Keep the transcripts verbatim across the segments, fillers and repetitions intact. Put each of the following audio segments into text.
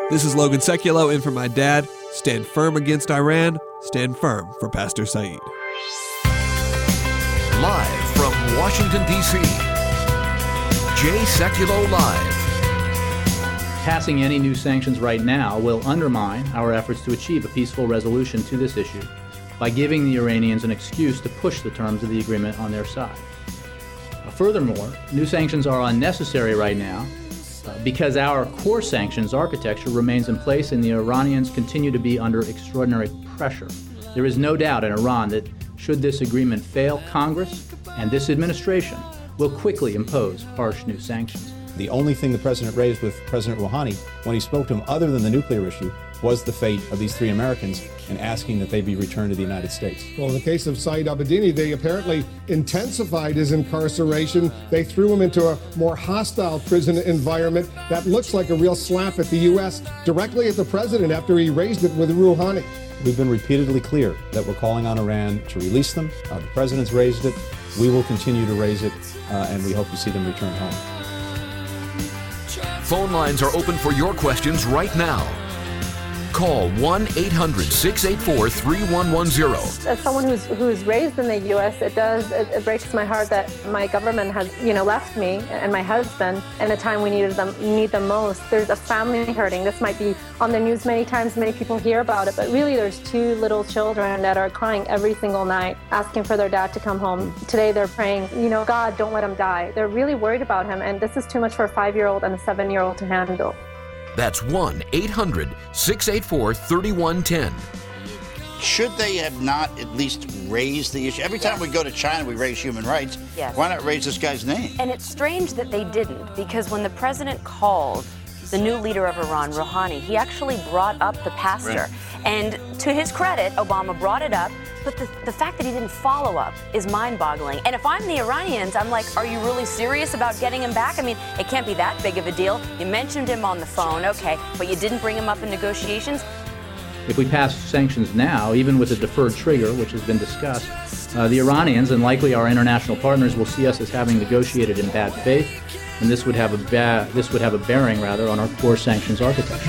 This is Logan Sekulow in for my dad. Stand firm against Iran. Stand firm for Pastor Saeed. Live from Washington, D C, Jay Sekulow Live. Passing any new sanctions right now will undermine our efforts to achieve a peaceful resolution to this issue by giving the Iranians an excuse to push the terms of the agreement on their side. Furthermore, new sanctions are unnecessary right now uh, because our core sanctions architecture remains in place and the Iranians continue to be under extraordinary pressure. There is no doubt in Iran that should this agreement fail, Congress and this administration will quickly impose harsh new sanctions. The only thing the president raised with President Rouhani when he spoke to him, other than the nuclear issue, was the fate of these three Americans and asking that they be returned to the United States. Well, in the case of Saeed Abedini, they apparently intensified his incarceration. They threw him into a more hostile prison environment that looks like a real slap at the U S directly at the president after he raised it with Rouhani. We've been repeatedly clear that we're calling on Iran to release them. Uh, the president's raised it. We will continue to raise it, uh, and we hope to see them return home. Phone lines are open for your questions right now. Call one eight hundred six eight four three one one zero. As someone who's who's raised in the U S, it does it, it breaks my heart that my government has you know left me and my husband in a time we needed them need them most. There's a family hurting. This might be on the news many times. Many people hear about it, but really there's two little children that are crying every single night, asking for their dad to come home. Today they're praying, you know, God, don't let him die. They're really worried about him, and this is too much for a five-year-old and a seven-year-old to handle. That's one eight hundred six eight four three one one zero. Should they have not at least raised the issue? Every time yes. we go to China, we raise human rights. Yes. Why not raise this guy's name? And it's strange that they didn't, because when the president called the new leader of Iran, Rouhani, he actually brought up the pastor. Right. And to his credit, Obama brought it up, but the, the fact that he didn't follow up is mind-boggling. And if I'm the Iranians, I'm like, are you really serious about getting him back? I mean, it can't be that big of a deal. You mentioned him on the phone, okay, but you didn't bring him up in negotiations? If we pass sanctions now, even with a deferred trigger, which has been discussed, uh, the Iranians and likely our international partners will see us as having negotiated in bad faith, and this would have a ba- this would have a bearing rather on our core sanctions architecture.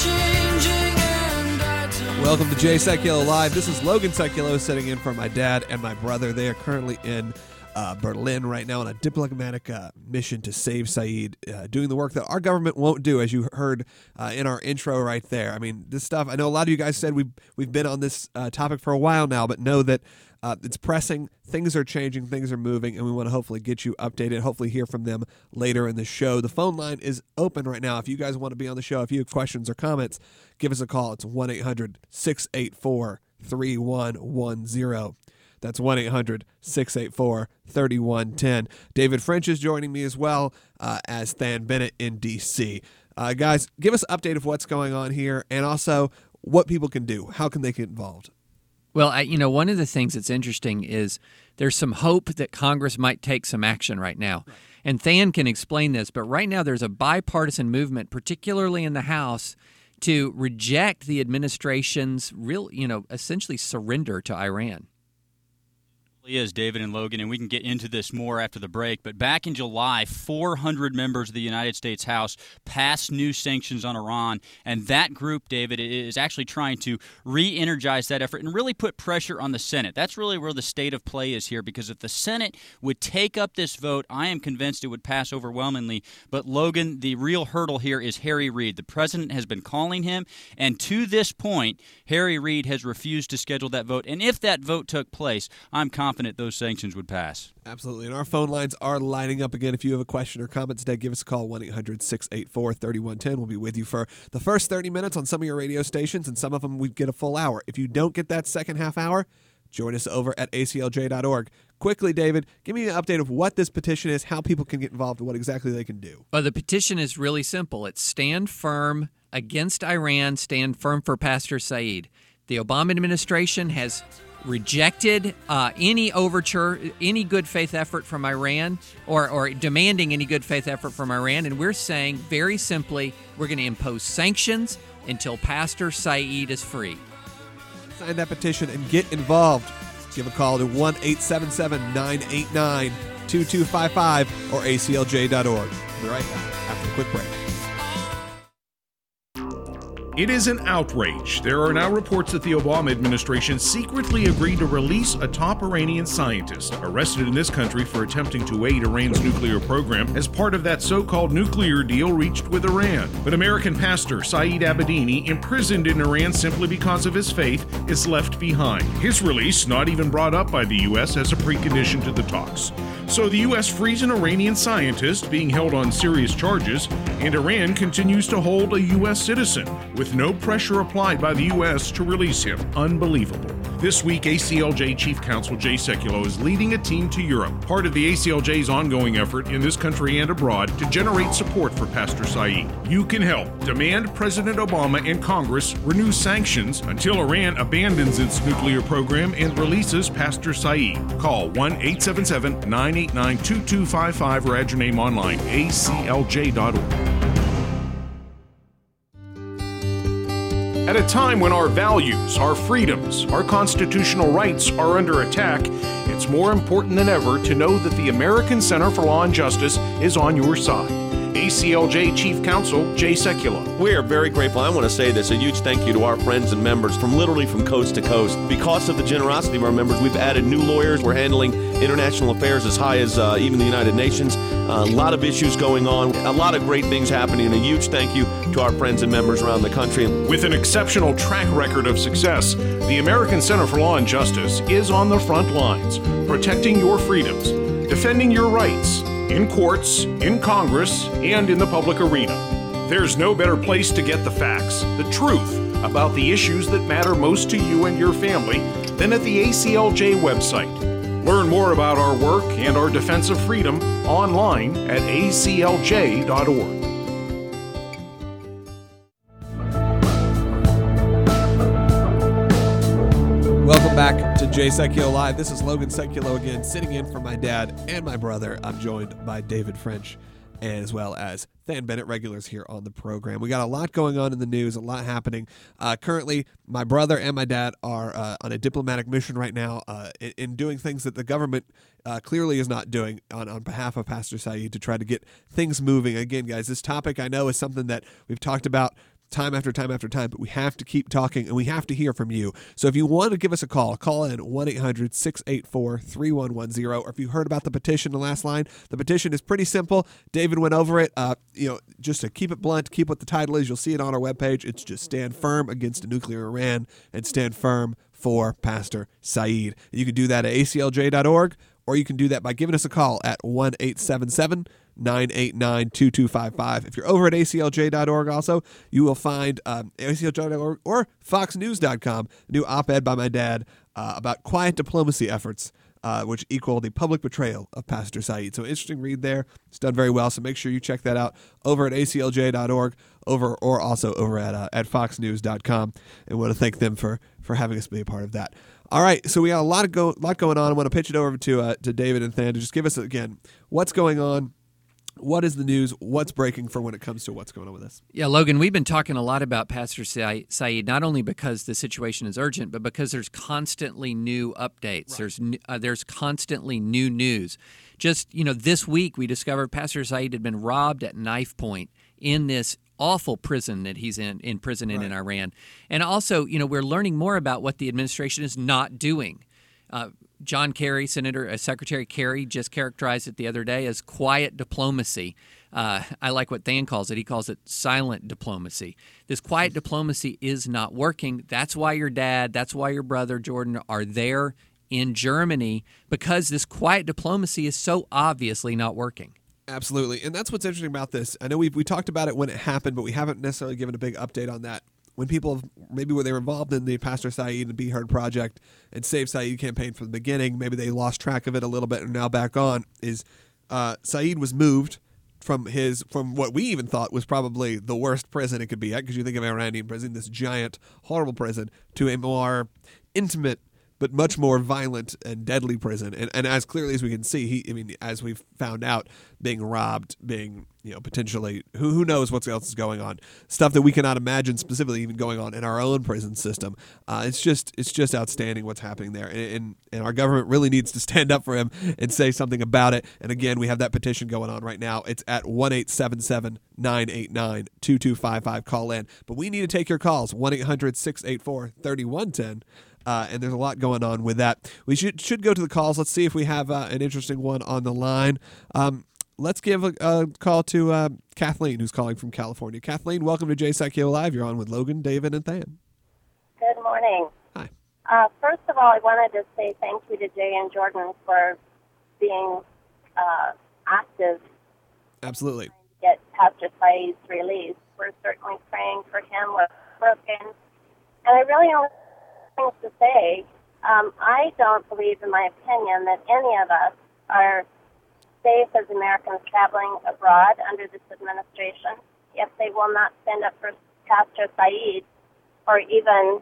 Welcome to Jay Sekulow Live. This is Logan Sekulow sitting in for my dad and my brother. They are currently in uh, Berlin right now on a diplomatic uh, mission to save Saeed, uh, doing the work that our government won't do, as you heard uh, in our intro right there. I mean, this stuff, I know a lot of you guys said we've, we've been on this uh, topic for a while now, but know that uh, it's pressing, things are changing, things are moving, and we want to hopefully get you updated, hopefully hear from them later in the show. The phone line is open right now. If you guys want to be on the show, if you have questions or comments, give us a call. It's one eight hundred six eight four three one one zero. That's one eight hundred six eight four three one one zero. David French is joining me as well uh, as Than Bennett in D C. Uh, guys, give us an update of what's going on here and also what people can do. How can they get involved? Well, I, you know, one of the things that's interesting is there's some hope that Congress might take some action right now. Right. And Than can explain this, but right now there's a bipartisan movement, particularly in the House, to reject the administration's real, you know, essentially surrender to Iran. Is David and Logan, and we can get into this more after the break, but back in July, four hundred members of the United States House passed new sanctions on Iran, and that group, David, is actually trying to re-energize that effort and really put pressure on the Senate. That's really where the state of play is here, because if the Senate would take up this vote, I am convinced it would pass overwhelmingly. But Logan, the real hurdle here is Harry Reid. The president has been calling him, and to this point, Harry Reid has refused to schedule that vote, and if that vote took place, I'm confident those sanctions would pass. Absolutely. And our phone lines are lining up again. If you have a question or comment today, give us a call, one eight hundred six eight four three one one zero. We'll be with you for the first thirty minutes on some of your radio stations, and some of them we get a full hour. If you don't get that second half hour, join us over at A C L J dot org. Quickly, David, give me an update of what this petition is, how people can get involved, and what exactly they can do. Well, the petition is really simple. It's stand firm against Iran, stand firm for Pastor Saeed. The Obama administration has rejected uh, any overture, any good faith effort from Iran, or, or demanding any good faith effort from Iran. And we're saying very simply, we're going to impose sanctions until Pastor Saeed is free. Sign that petition and get involved. Give a call to one eight seven seven nine eight nine two two five five or A C L J dot org. We'll be right back after a quick break. It is an outrage. There are now reports that the Obama administration secretly agreed to release a top Iranian scientist arrested in this country for attempting to aid Iran's nuclear program as part of that so-called nuclear deal reached with Iran. But American pastor Saeed Abedini, imprisoned in Iran simply because of his faith, is left behind. His release not even brought up by the U S as a precondition to the talks. So the U S frees an Iranian scientist being held on serious charges, and Iran continues to hold a U S citizen with no pressure applied by the U S to release him. Unbelievable. This week, A C L J Chief Counsel Jay Sekulow is leading a team to Europe, part of the A C L J's ongoing effort in this country and abroad to generate support for Pastor Saeed. You can help. Demand President Obama and Congress renew sanctions until Iran abandons its nuclear program and releases Pastor Saeed. Call one eight seven seven, nine eight nine, two two five five or add your name online, A C L J dot org. At a time when our values, our freedoms, our constitutional rights are under attack, it's more important than ever to know that the American Center for Law and Justice is on your side. A C L J Chief Counsel Jay Sekulow. We are very grateful. I want to say this, a huge thank you to our friends and members from literally from coast to coast. Because of the generosity of our members, we've added new lawyers. We're handling international affairs as high as uh, even the United Nations. Uh, a lot of issues going on, a lot of great things happening, and a huge thank you to our friends and members around the country. With an exceptional track record of success, the American Center for Law and Justice is on the front lines, protecting your freedoms, defending your rights, in courts, in Congress, and in the public arena. There's no better place to get the facts, the truth, about the issues that matter most to you and your family than at the A C L J website. Learn more about our work and our defense of freedom online at A C L J dot org. Welcome back to Jay Sekulow Live. This is Logan Sekulow again, sitting in for my dad and my brother. I'm joined by David French, as well as Than Bennett, regulars here on the program. We got a lot going on in the news, a lot happening. Uh, currently, my brother and my dad are uh, on a diplomatic mission right now uh, in, in doing things that the government uh, clearly is not doing on, on behalf of Pastor Saeed to try to get things moving. Again, guys, this topic I know is something that we've talked about time after time after time, but we have to keep talking and we have to hear from you. So if you want to give us a call, call in one eight hundred, six eight four, three one one zero. Or if you heard about the petition, the last line, the petition is pretty simple. David went over it. Uh, you know, just to keep it blunt, keep what the title is. You'll see it on our webpage. It's just stand firm against a nuclear Iran and stand firm for Pastor Saeed. You can do that at A C L J dot org, or you can do that by giving us a call at one eight seven seven, nine eight nine, two two five five. If you're over at A C L J dot org also, you will find um, A C L J dot org or fox news dot com, a new op-ed by my dad uh, about quiet diplomacy efforts, uh, which equal the public betrayal of Pastor Saeed. So interesting read there. It's done very well, so make sure you check that out over at A C L J dot org over, or also over at uh, at fox news dot com. And want to thank them for, for having us be a part of that. All right, so we got a lot of go, lot going on. I want to pitch it over to uh, to David and Than to just give us, again, what's going on. What is the news? What's breaking for when it comes to what's going on with this? Yeah, Logan, we've been talking a lot about Pastor Saeed, not only because the situation is urgent, but because there's constantly new updates. Right. There's uh, there's constantly new news. Just, you know, this week we discovered Pastor Saeed had been robbed at knife point in this awful prison that he's in, in prison in, right. in Iran. And also, you know, we're learning more about what the administration is not doing. Uh, John Kerry, Senator uh, Secretary Kerry, just characterized it the other day as quiet diplomacy. Uh, I like what Than calls it. He calls it silent diplomacy. This quiet diplomacy is not working. That's why your dad, that's why your brother, Jordan, are there in Germany, because this quiet diplomacy is so obviously not working. Absolutely. And that's what's interesting about this. I know we we talked about it when it happened, but we haven't necessarily given a big update on that. When people have, maybe when they were involved in the Pastor Saeed and Be Heard project and Save Saeed campaign from the beginning, maybe they lost track of it a little bit and now back on, is uh, Saeed was moved from his from what we even thought was probably the worst prison it could be at, because you think of Iranian prison, this giant, horrible prison, to a more intimate but much more violent and deadly prison. And, and as clearly as we can see, he, I mean, as we've found out, being robbed, being, you know, potentially, who who knows what else is going on, stuff that we cannot imagine specifically even going on in our own prison system. Uh, it's just it's just outstanding what's happening there, and, and and our government really needs to stand up for him and say something about it. And again, we have that petition going on right now. It's at one eight seven seven, nine eight nine, two two five five. Call in, but we need to take your calls. one eight hundred, six eight four, three one one zero. Uh, and there's a lot going on with that. We should should go to the calls. Let's see if we have uh, an interesting one on the line. Um, let's give a, a call to uh, Kathleen, who's calling from California. Kathleen, welcome to Jay Sekulow Live. You're on with Logan, David, and Than. Good morning. Hi. Uh, first of all, I wanted to say thank you to Jay and Jordan for being uh, active. Absolutely. To get Pastor Saeed's release. We're certainly praying for him. We're broken. And I really only have things to say. Um, I don't believe, in my opinion, that any of us are safe as Americans traveling abroad under this administration if they will not stand up for Pastor Saeed or even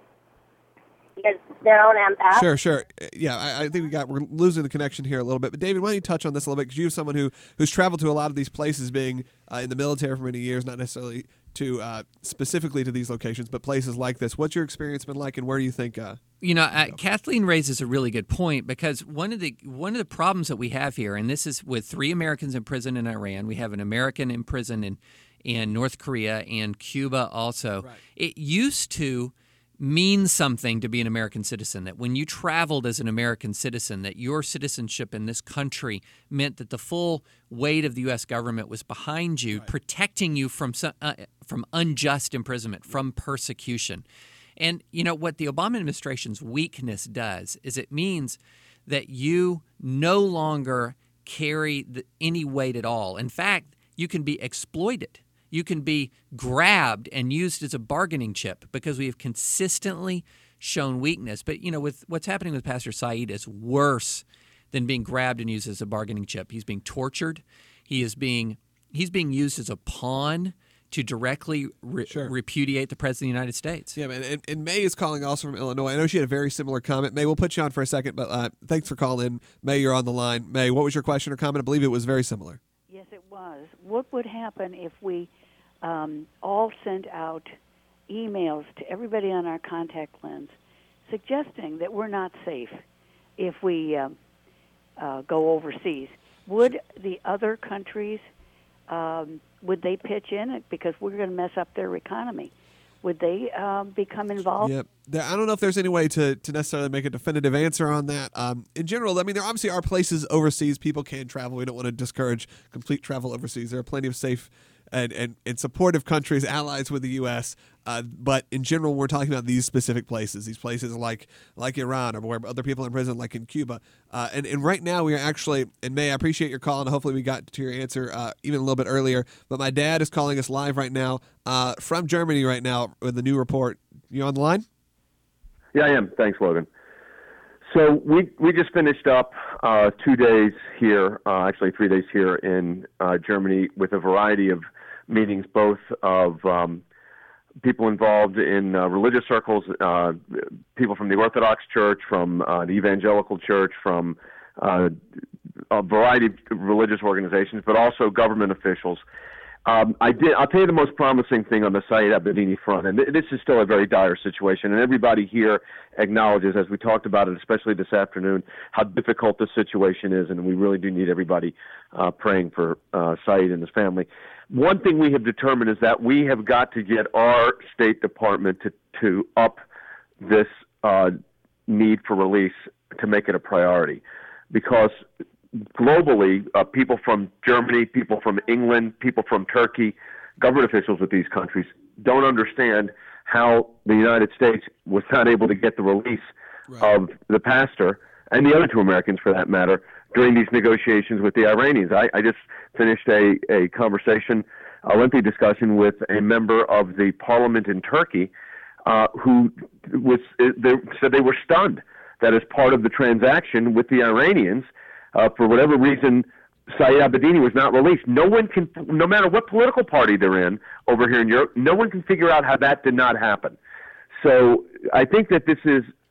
their own ambassador. Sure, sure. Yeah, I, I think we got we're losing the connection here a little bit. But David, why don't you touch on this a little bit? Because you're someone who who's traveled to a lot of these places, being uh, in the military for many years, not necessarily to uh, specifically to these locations, but places like this. What's your experience been like, and where do you think? Uh, you know, uh, Kathleen raises a really good point, because one of the one of the problems that we have here, and this is with three Americans in prison in Iran, we have an American in prison in in North Korea and Cuba also. Right. It used to mean something to be an American citizen, that when you traveled as an American citizen, that your citizenship in this country meant that the full weight of the U S government was behind you, right, protecting you from uh, from unjust imprisonment, from persecution. And, you know, what the Obama administration's weakness does is it means that you no longer carry the, any weight at all. In fact, you can be exploited. You can be grabbed and used as a bargaining chip, because we have consistently shown weakness. But, you know, with what's happening with Pastor Saeed is worse than being grabbed and used as a bargaining chip. He's being tortured. He is being he's being used as a pawn to directly re- sure. repudiate the President of the United States. Yeah, man. And, and May is calling also from Illinois. I know she had a very similar comment. May, we'll put you on for a second, but uh, thanks for calling in. May, you're on the line. May, what was your question or comment? I believe it was very similar. Yes, it was. What would happen if we um, all sent out emails to everybody on our contact list suggesting that we're not safe if we uh, uh, go overseas? Would the other countries, um, would they pitch in? Because we're going to mess up their economy. Would they uh, become involved? Yep. I don't know if there's any way to, to necessarily make a definitive answer on that. Um, in general, I mean, there obviously are places overseas people can travel. We don't want to discourage complete travel overseas. There are plenty of safe and, and, and supportive countries, allies with the U S Uh, but in general, we're talking about these specific places, these places like like Iran, or where other people are in prison, like in Cuba. Uh, and, and right now, we are actually, and May, I appreciate your call, and hopefully we got to your answer uh, even a little bit earlier. But my dad is calling us live right now uh, from Germany right now with a new report. You on the line? Yeah, I am. Thanks, Logan. So we we just finished up uh, two days here, uh, actually three days here in uh, Germany, with a variety of meetings, both of um, people involved in uh, religious circles, uh, people from the Orthodox Church, from uh, the Evangelical Church, from uh, a variety of religious organizations, but also government officials. Um, I did. I'll tell you the most promising thing on the Saeed Abedini front, and th- this is still a very dire situation, and everybody here acknowledges, as we talked about it, especially this afternoon, how difficult the situation is, and we really do need everybody uh, praying for uh, Saeed and his family. One thing we have determined is that we have got to get our State Department to, to up this uh, need for release, to make it a priority, because globally, uh, people from Germany, people from England, people from Turkey, government officials with these countries don't understand how the United States was not able to get the release right. of the pastor, and the other two Americans for that matter, during these negotiations with the Iranians. I, I just finished a, a conversation, a lengthy discussion with a member of the parliament in Turkey uh, who was they said they were stunned that as part of the transaction with the Iranians, uh, for whatever reason, Saeed Abedini was not released. No one can, no matter what political party they're in over here in Europe, no one can figure out how that did not happen. So I think that this is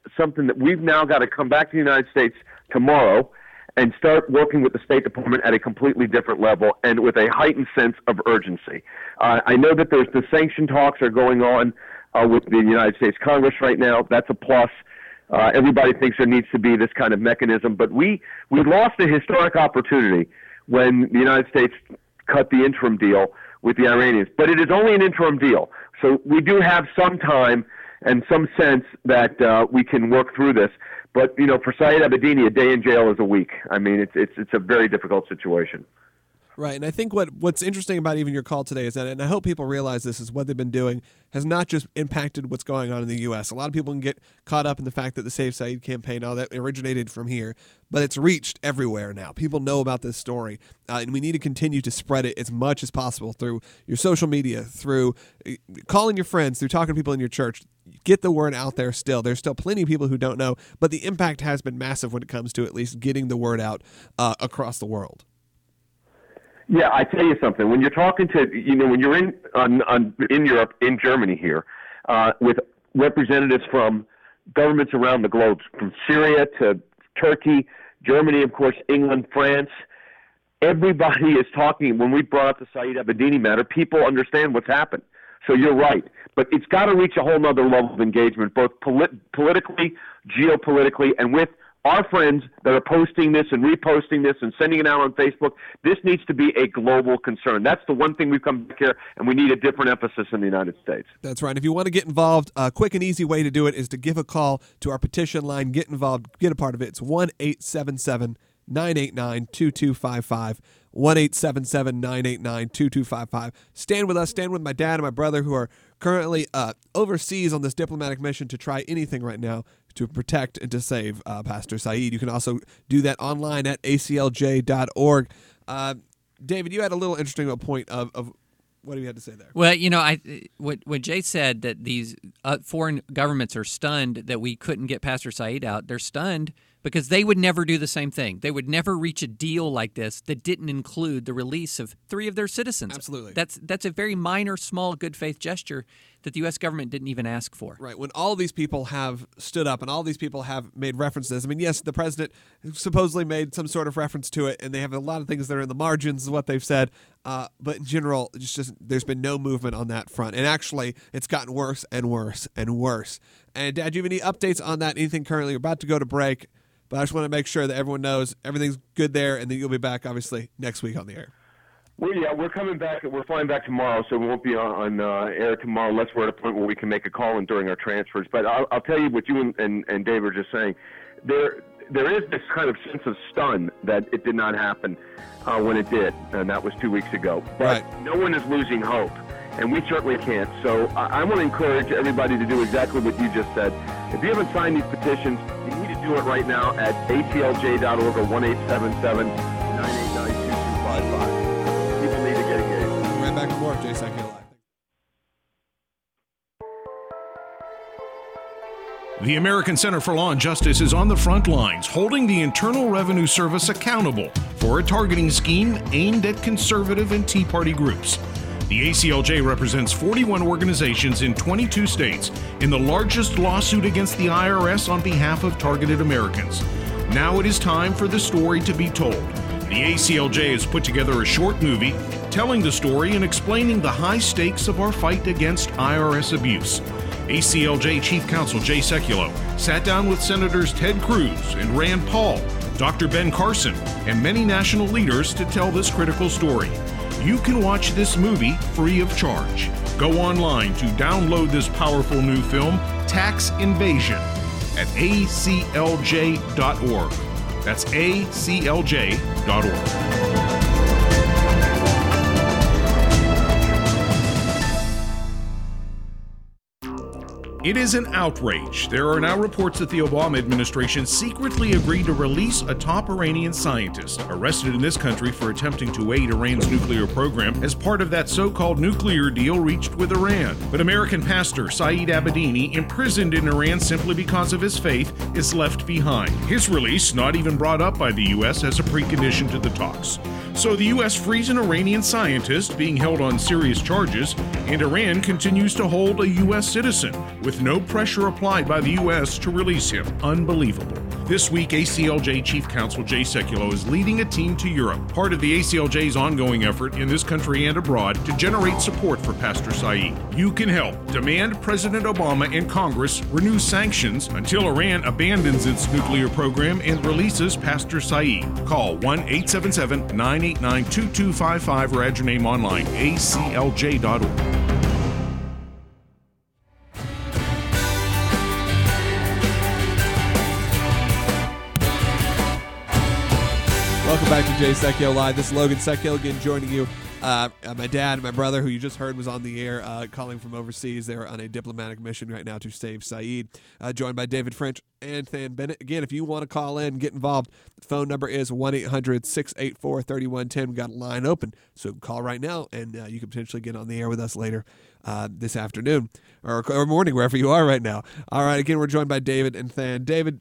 something that we've now got to come back to the United States tomorrow and start working with the State Department at a completely different level and with a heightened sense of urgency. Uh, I know that there's the sanction talks are going on uh, with the United States Congress right now. That's a plus. Uh, everybody thinks there needs to be this kind of mechanism, but we, we lost a historic opportunity when the United States cut the interim deal with the Iranians. But it is only an interim deal, so we do have some time and some sense that uh, we can work through this. But, you know, for Saeed Abedini, a day in jail is a week. I mean, it's it's it's a very difficult situation. Right, and I think what, what's interesting about even your call today is that, and I hope people realize this, is what they've been doing has not just impacted what's going on in the U S. A lot of people can get caught up in the fact that the Save Saeed campaign, all that originated from here, but it's reached everywhere now. People know about this story, uh, and we need to continue to spread it as much as possible through your social media, through calling your friends, through talking to people in your church. Get the word out there still. There's still plenty of people who don't know, but the impact has been massive when it comes to at least getting the word out uh, across the world. Yeah, I tell you something. When you're talking to, you know, when you're in on, on, in Europe, in Germany here, uh, with representatives from governments around the globe, from Syria to Turkey, Germany, of course, England, France, everybody is talking. When we brought up the Saeed Abedini matter, people understand what's happened. So you're right. But it's got to reach a whole other level of engagement, both polit- politically, geopolitically, and with our friends that are posting this and reposting this and sending it out on Facebook. This needs to be a global concern. That's the one thing we've come back here, and we need a different emphasis in the United States. That's right. If you want to get involved, a quick and easy way to do it is to give a call to our petition line. Get involved. Get a part of it. It's one eight seven seven, nine eight nine, two two five five. one eight seven seven, nine eight nine, two two five five. Stand with us. Stand with my dad and my brother who are currently uh, overseas on this diplomatic mission to try anything right now to protect and to save uh, Pastor Saeed. You can also do that online at A C L J dot org. Uh, David, you had a little interesting point of, of what do you have to say there? Well, you know, I what what Jay said, that these uh, foreign governments are stunned that we couldn't get Pastor Saeed out. They're stunned because they would never do the same thing. They would never reach a deal like this that didn't include the release of three of their citizens. Absolutely. That's that's a very minor, small, good faith gesture that the U S government didn't even ask for. Right. When all these people have stood up and all these people have made references, I mean, yes, the president supposedly made some sort of reference to it, and they have a lot of things that are in the margins of what they've said, uh, but in general, it's just there's been no movement on that front. And actually, it's gotten worse and worse and worse. And, Dad, do you have any updates on that? Anything currently? We're about to go to break, but I just want to make sure that everyone knows everything's good there, and then you'll be back, obviously, next week on the air. Well, yeah, we're coming back. We're flying back tomorrow, so we won't be on, on uh, air tomorrow unless we're at a point where we can make a call in during our transfers. But I'll, I'll tell you what you and, and, and Dave were just saying. There, there is this kind of sense of stun that it did not happen uh, when it did, and that was two weeks ago. But right. No one is losing hope, and we certainly can't. So I, I want to encourage everybody to do exactly what you just said. If you haven't signed these petitions, you need to do it right now at A C L J dot org or one eight seven seven, nine eight nine, two two five five. Back to more of Jay Sekulow Live. The American Center for Law and Justice is on the front lines, holding the Internal Revenue Service accountable for a targeting scheme aimed at conservative and Tea Party groups. The A C L J represents forty-one organizations in twenty-two states in the largest lawsuit against the I R S on behalf of targeted Americans. Now it is time for the story to be told. The A C L J has put together a short movie telling the story and explaining the high stakes of our fight against I R S abuse. A C L J Chief Counsel Jay Sekulow sat down with Senators Ted Cruz and Rand Paul, Doctor Ben Carson, and many national leaders to tell this critical story. You can watch this movie free of charge. Go online to download this powerful new film, Tax Invasion, at A C L J dot org. That's A C L J dot org. It is an outrage. There are now reports that the Obama administration secretly agreed to release a top Iranian scientist arrested in this country for attempting to aid Iran's nuclear program as part of that so-called nuclear deal reached with Iran. But American pastor Saeed Abedini, imprisoned in Iran simply because of his faith, is left behind. His release not even brought up by the U S as a precondition to the talks. So the U S frees an Iranian scientist being held on serious charges, and Iran continues to hold a U S citizen with with no pressure applied by the U S to release him. Unbelievable. This week, A C L J Chief Counsel Jay Sekulow is leading a team to Europe, part of the A C L J's ongoing effort in this country and abroad to generate support for Pastor Saeed. You can help. Demand President Obama and Congress renew sanctions until Iran abandons its nuclear program and releases Pastor Saeed. Call one eight seven seven, nine eight nine, two two five five or add your name online, A C L J dot org. Welcome back to Jay Sekulow Live. This is Logan Sekulow again joining you. Uh, my dad and my brother, who you just heard was on the air, uh, calling from overseas. They're on a diplomatic mission right now to save Saeed. Uh, joined by David French and Than Bennett. Again, if you want to call in, get involved, the phone number is one eight hundred, six eight four, three one one zero. We've got a line open, so call right now, and uh, you can potentially get on the air with us later uh, this afternoon or, or morning, wherever you are right now. All right, again, we're joined by David and Than. David,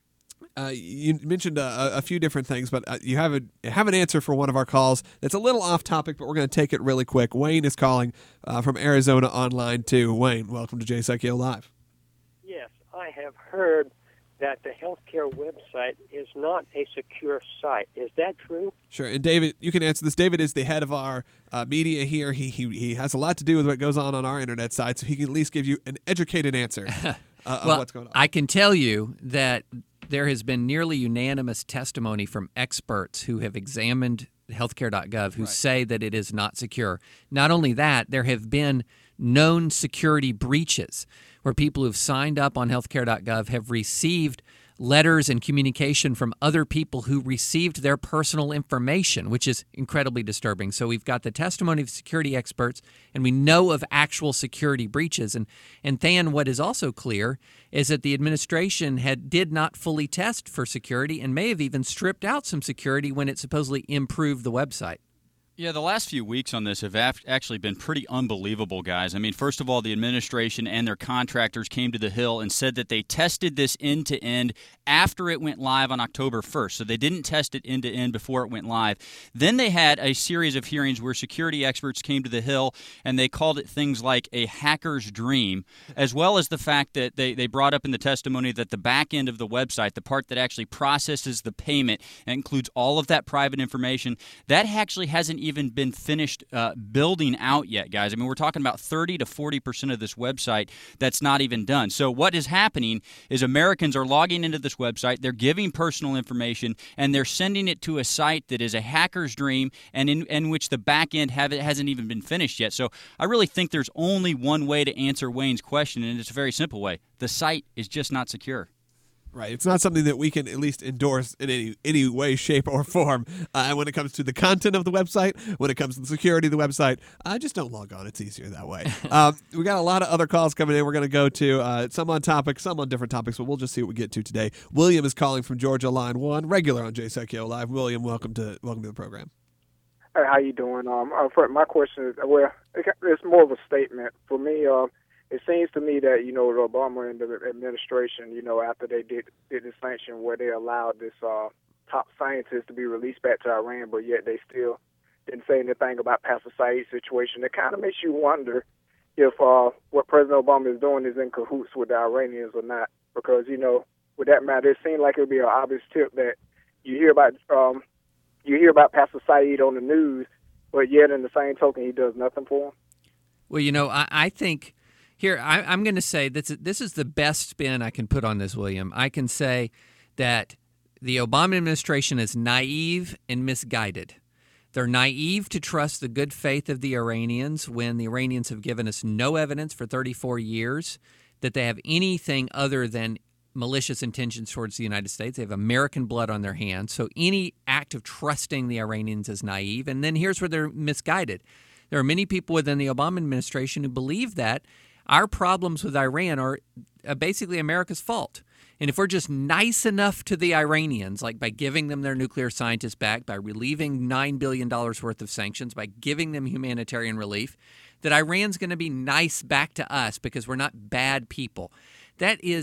Uh, you mentioned a, a few different things, but uh, you have a have an answer for one of our calls that's a little off topic, but we're going to take it really quick. Wayne is calling uh, from Arizona online too. Wayne, welcome to Jay Sekulow Live. Yes, I have heard that the healthcare website is not a secure site. Is that true? Sure, and David, you can answer this. David is the head of our uh, media here. He, he he has a lot to do with what goes on on our internet site, so he can at least give you an educated answer uh, well, of what's going on. I can tell you that there has been nearly unanimous testimony from experts who have examined healthcare dot gov who right. say that it is not secure. Not only that, there have been known security breaches where people who have signed up on healthcare dot gov have received letters and communication from other people who received their personal information, which is incredibly disturbing. So we've got the testimony of security experts, and we know of actual security breaches. And and Than, what is also clear is that the administration had did not fully test for security and may have even stripped out some security when it supposedly improved the website. Yeah, the last few weeks on this have actually been pretty unbelievable, guys. I mean, first of all, the administration and their contractors came to the Hill and said that they tested this end-to-end after it went live on October first. So they didn't test it end-to-end before it went live. Then they had a series of hearings where security experts came to the Hill, and they called it things like a hacker's dream, as well as the fact that they, they brought up in the testimony that the back end of the website, the part that actually processes the payment and includes all of that private information, that actually hasn't even been finished uh, building out yet, guys. I mean, we're talking about thirty to forty percent of this website that's not even done. So what is happening is Americans are logging into this website, they're giving personal information, and they're sending it to a site that is a hacker's dream and in, in which the back end have, it hasn't even been finished yet. So I really think there's only one way to answer Wayne's question, and it's a very simple way. The site is just not secure. Right. It's not something that we can at least endorse in any any way, shape, or form. Uh, when it comes to the content of the website, when it comes to the security of the website, uh, just don't log on. It's easier that way. um, we got a lot of other calls coming in. We're going to go to uh, some on topic, some on different topics, but we'll just see what we get to today. William is calling from Georgia, line one, regular on Jay Sekulow Live. William, welcome to welcome to the program. Hey, how you doing? Um, uh, for my question is, well, it's more of a statement for me. Uh, It seems to me that, you know, the Obama and the administration, you know, after they did, did the sanction where they allowed this uh, top scientist to be released back to Iran, but yet they still didn't say anything about Pastor Saeed's situation. It kind of makes you wonder if uh, what President Obama is doing is in cahoots with the Iranians or not. Because, you know, with that matter, it seemed like it would be an obvious tip that you hear about um, you hear about Pastor Saeed on the news, but yet in the same token, he does nothing for him. Well, you know, I, I think... Here, I, I'm going to say this, this is the best spin I can put on this, William. I can say that the Obama administration is naive and misguided. They're naive to trust the good faith of the Iranians when the Iranians have given us no evidence for thirty-four years that they have anything other than malicious intentions towards the United States. They have American blood on their hands. So any act of trusting the Iranians is naive. And then here's where they're misguided. There are many people within the Obama administration who believe that our problems with Iran are uh, basically America's fault. And if we're just nice enough to the Iranians, like by giving them their nuclear scientists back, by relieving nine billion dollars worth of sanctions, by giving them humanitarian relief, that Iran's going to be nice back to us because we're not bad people. That is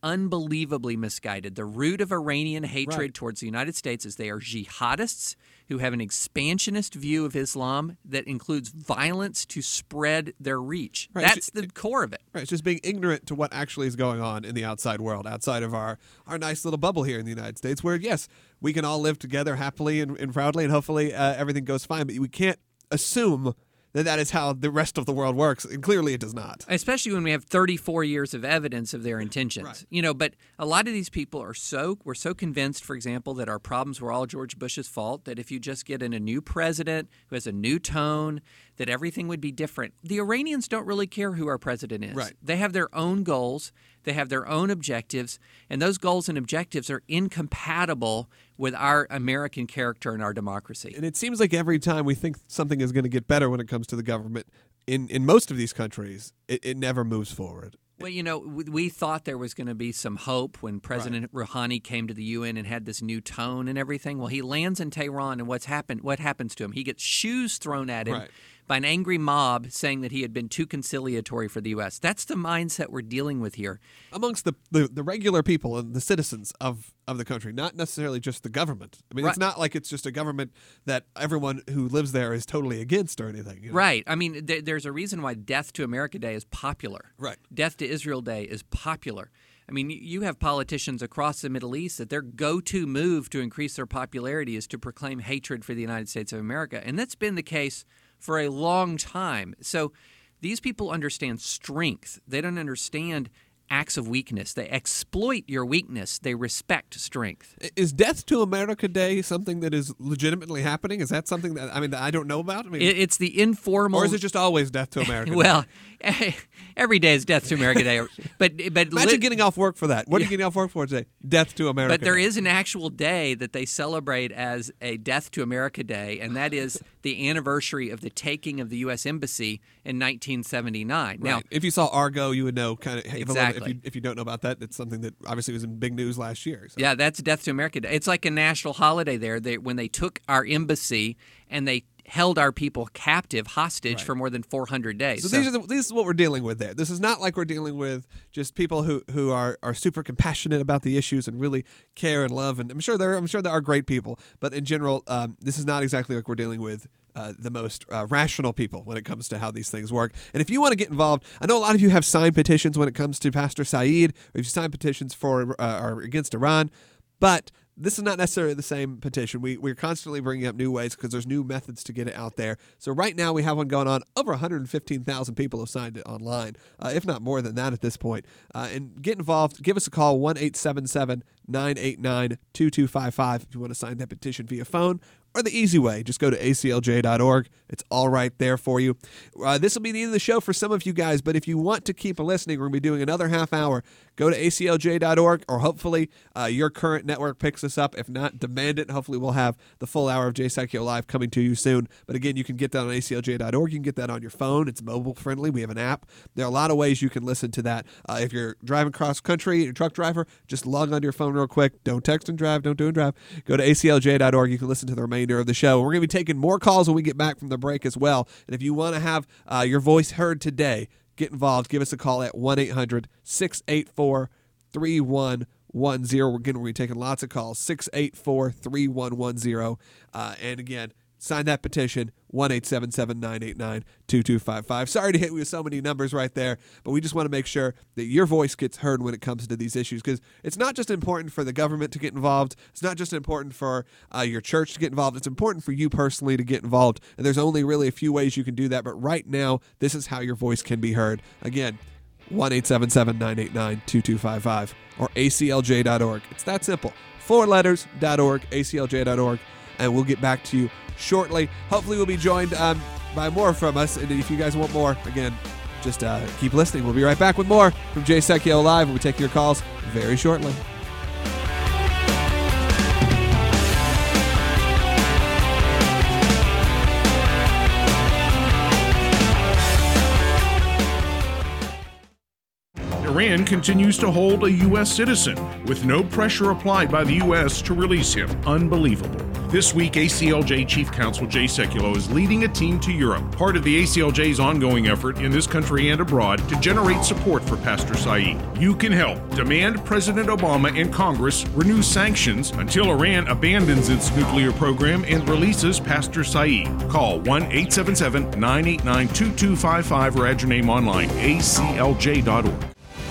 unbelievably misguided. The root of Iranian hatred Right. towards the United States is they are jihadists who have an expansionist view of Islam that includes violence to spread their reach. Right. That's the core of it. Right, it's just being ignorant to what actually is going on in the outside world, outside of our, our nice little bubble here in the United States, where, yes, we can all live together happily and, and proudly, and hopefully uh, everything goes fine, but we can't assume that that is how the rest of the world works, and clearly it does not. Especially when we have thirty-four years of evidence of their intentions. Right. You know, but a lot of these people are so we're so convinced, for example, that our problems were all George Bush's fault, that if you just get in a new president who has a new tone, that everything would be different. The Iranians don't really care who our president is. Right. They have their own goals, they have their own objectives, and those goals and objectives are incompatible with our American character and our democracy. And it seems like every time we think something is going to get better when it comes to the government, in, in most of these countries, it, it never moves forward. Well, you know, we, we thought there was going to be some hope when President Rouhani came to the U N and had this new tone and everything. Well, he lands in Tehran, and what's happened? What happens to him? He gets shoes thrown at him Right. by an angry mob saying that he had been too conciliatory for the U S. That's the mindset we're dealing with here. Amongst the, the, the regular people and the citizens of, of the country, not necessarily just the government. I mean, Right. it's not like it's just a government that everyone who lives there is totally against or anything. You know? Right. I mean, th- there's a reason why Death to America Day is popular. Right. Death to Israel Day is popular. I mean, y- you have politicians across the Middle East that their go-to move to increase their popularity is to proclaim hatred for the United States of America. And that's been the case for a long time. So these people understand strength. They don't understand acts of weakness. They exploit your weakness. They respect strength. Is Death to America Day something that is legitimately happening? Is that something that I mean that I don't know about? I mean, It- it's the informal. or is it just always Death to America Day? Well, every day is Death to America Day. But but Imagine lit- getting off work for that. What are you getting off work for today? Death to America But there Day. is an actual day that they celebrate as a Death to America Day, and that is the anniversary of the taking of the U S Embassy in nineteen seventy-nine. Now, Right. If you saw Argo, you would know kind of. If, Exactly. if, you, if you don't know about that, it's something that obviously was in big news last year. So. yeah, that's Death to America Day. It's like a national holiday there. They, when they took our embassy and they held our people captive, hostage Right. for more than four hundred days. So, these are the, this is what we're dealing with there. This is not like we're dealing with just people who, who are, are super compassionate about the issues and really care and love. And I'm sure there I'm sure there are great people, but in general, um, this is not exactly like we're dealing with uh, the most uh, rational people when it comes to how these things work. And if you want to get involved, I know a lot of you have signed petitions when it comes to Pastor Saeed, or you've signed petitions for uh, or against Iran, but this is not necessarily the same petition. We, we're constantly bringing up new ways because there's new methods to get it out there. So right now we have one going on. Over one hundred fifteen thousand people have signed it online, uh, if not more than that at this point. Uh, and get involved. Give us a call, one eight seven seven, nine eight nine, two two five five if you want to sign that petition via phone. Or the easy way, just go to A C L J dot org. It's all right there for you. Uh, this will be the end of the show for some of you guys, but if you want to keep listening, we're going to be doing another half hour. Go to A C L J dot org, or hopefully uh, your current network picks us up. If not, demand it. Hopefully we'll have the full hour of Jay Sekulow Live coming to you soon. But again, you can get that on A C L J dot org. You can get that on your phone. It's mobile friendly. We have an app. There are a lot of ways you can listen to that. Uh, if you're driving cross country, you're a truck driver, just log onto your phone real quick. Don't text and drive. Don't do and drive. Go to A C L J dot org. You can listen to the remainder of the show. We're going to be taking more calls when we get back from the break as well. And if you want to have uh, your voice heard today, get involved. Give us a call at one eight hundred, six eight four, three one one zero. Again, we're going to be taking lots of calls, six eight four, three one one zero. Uh, and again, sign that petition, one eight seven seven, nine eight nine, two two five five. Sorry to hit you with so many numbers right there, but we just want to make sure that your voice gets heard when it comes to these issues, because it's not just important for the government to get involved. It's not just important for uh, your church to get involved. It's important for you personally to get involved, and there's only really a few ways you can do that, but right now, this is how your voice can be heard. Again, one eight seven seven, nine eight nine, two two five five or A C L J dot org. It's that simple. Four letters, .org, A C L J dot org, and we'll get back to you shortly. Hopefully we'll be joined um, by more from us, and if you guys want more, again, just uh, keep listening. We'll be right back with more from Jay Sekulow Live. We'll be taking your calls very shortly. Iran continues to hold a U S citizen with no pressure applied by the U S to release him. Unbelievable. This week, A C L J Chief Counsel Jay Sekulow is leading a team to Europe, part of the A C L J's ongoing effort in this country and abroad to generate support for Pastor Saeed. You can help. Demand President Obama and Congress renew sanctions until Iran abandons its nuclear program and releases Pastor Saeed. Call one eight seven seven, nine eight nine, two two five five or add your name online, A C L J dot org.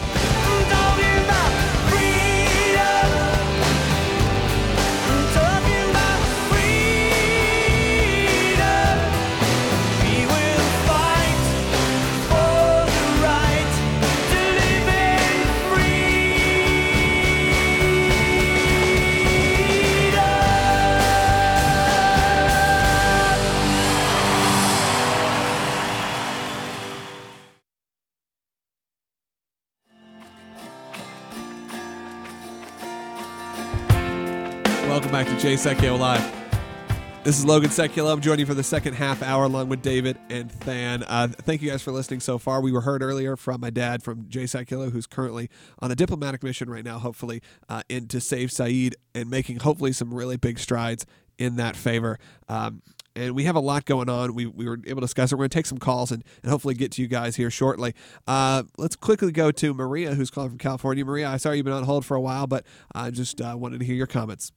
Welcome back to Jay Sekulow Live. This is Logan Sekulow. I'm joining you for the second half hour along with David and Than. Uh, thank you guys for listening so far. We were heard earlier from my dad, from Jay Sekulow, who's currently on a diplomatic mission right now, hopefully, uh, in to save Saeed and making hopefully some really big strides in that favor. Um, and we have a lot going on. We we were able to discuss it. We're going to take some calls and, and hopefully get to you guys here shortly. Uh, let's quickly go to Maria, who's calling from California. Maria, I saw you've been on hold for a while, but I just uh, wanted to hear your comments.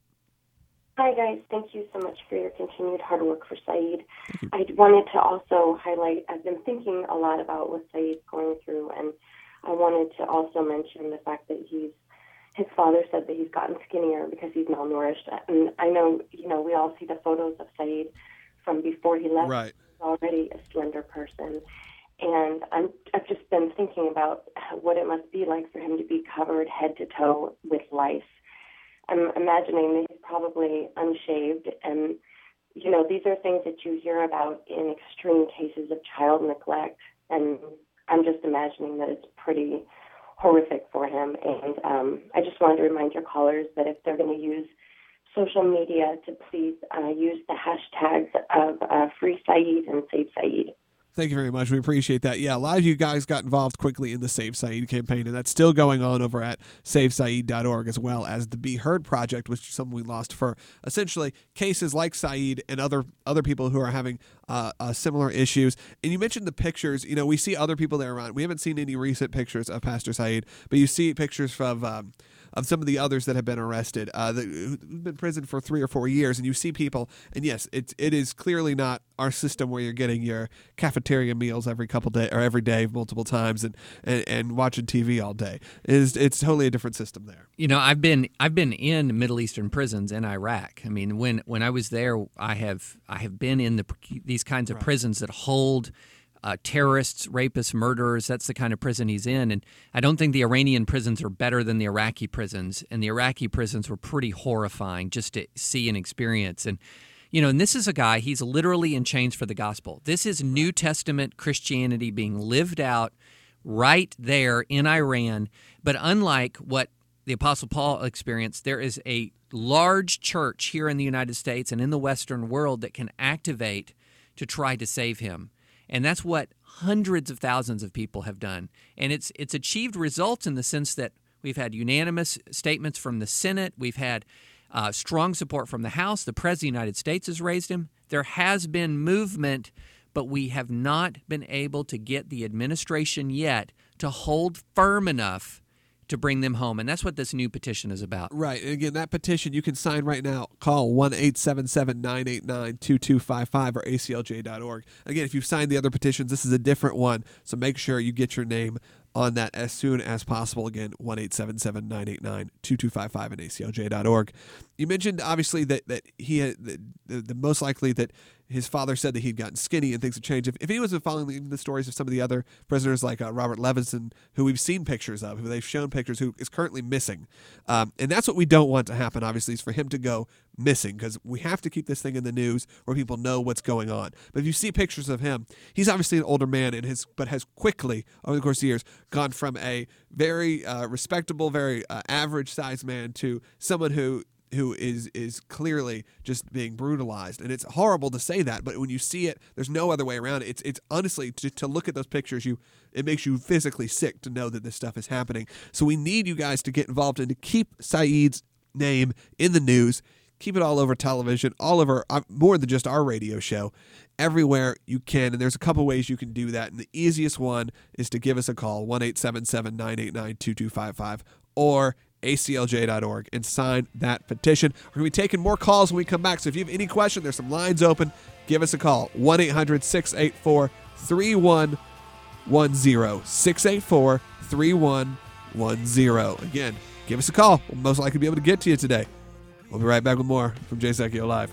Hi, guys. Thank you so much for your continued hard work for Saeed. I wanted to also highlight, I've been thinking a lot about what Saeed's going through, and I wanted to also mention the fact that he's, his father said that he's gotten skinnier because he's malnourished. And I know, you know, we all see the photos of Saeed from before he left. Right. He's already a slender person. And I'm, I've just been thinking about what it must be like for him to be covered head to toe with lice. I'm imagining that he's probably unshaved, and, you know, these are things that you hear about in extreme cases of child neglect, and I'm just imagining that it's pretty horrific for him. And um, I just wanted to remind your callers that if they're going to use social media, to please uh, use the hashtags of uh, Free Saeed and Save Saeed. Thank you very much. We appreciate that. Yeah, a lot of you guys got involved quickly in the Save Saeed campaign, and that's still going on over at save saeed dot org, as well as the Be Heard Project, which is something we lost for essentially cases like Saeed and other other people who are having uh, uh, similar issues. And you mentioned the pictures. You know, we see other people there around. We haven't seen any recent pictures of Pastor Saeed, but you see pictures of um, of some of the others that have been arrested, uh, that, who've been in prison for three or four years, and you see people, and yes, it, it is clearly not our system where you're getting your cafeteria meals every couple day or every day multiple times and, and, and watching T V all day. It is, it's totally a different system there. You know, I've been I've been in Middle Eastern prisons in Iraq. I mean, when, when I was there, I have I have been in the these kinds of right. prisons that hold Uh, terrorists, rapists, murderers. That's the kind of prison he's in. And I don't think the Iranian prisons are better than the Iraqi prisons. And the Iraqi prisons were pretty horrifying just to see and experience. And, you know, and this is a guy, he's literally in chains for the gospel. This is New Testament Christianity being lived out right there in Iran. But unlike what the Apostle Paul experienced, there is a large church here in the United States and in the Western world that can activate to try to save him. And that's what hundreds of thousands of people have done. And it's it's achieved results in the sense that we've had unanimous statements from the Senate. We've had uh, strong support from the House. The President of the United States has raised him. There has been movement, but we have not been able to get the administration yet to hold firm enough to bring them home. And that's what this new petition is about. Right. And again, that petition you can sign right now. Call one eight seven seven, nine eight nine, two two five five or A C L J dot org. Again, if you've signed the other petitions, this is a different one. So make sure you get your name on that as soon as possible. Again, one eight seven seven, nine eight nine, two two five five and A C L J dot org. You mentioned, obviously, that, that he had, the, the, the most likely that his father said that he'd gotten skinny and things have changed. If, if anyone's been following the, the stories of some of the other prisoners like uh, Robert Levinson, who we've seen pictures of, who they've shown pictures, who is currently missing. Um, and that's what we don't want to happen, obviously, is for him to go missing, because we have to keep this thing in the news where people know what's going on. But if you see pictures of him, he's obviously an older man, and his but has quickly, over the course of years, gone from a very uh, respectable, very uh, average-sized man to someone who who is is clearly just being brutalized. And it's horrible to say that, but when you see it, there's no other way around it. It's it's honestly, to, to look at those pictures, you it makes you physically sick to know that this stuff is happening. So we need you guys to get involved and to keep Saeed's name in the news. Keep it all over television, all over, uh, more than just our radio show, everywhere you can. And there's a couple ways you can do that. And the easiest one is to give us a call, one eight seven seven, nine eight nine, two two five five, or A C L J dot org, and sign that petition. We're going to be taking more calls when we come back. So if you have any question, there's some lines open. Give us a call, one eight hundred, six eight four, three one one zero, six eight four, three one one zero. Again, give us a call. We'll most likely be able to get to you today. We'll be right back with more from Jay Sekulow Live.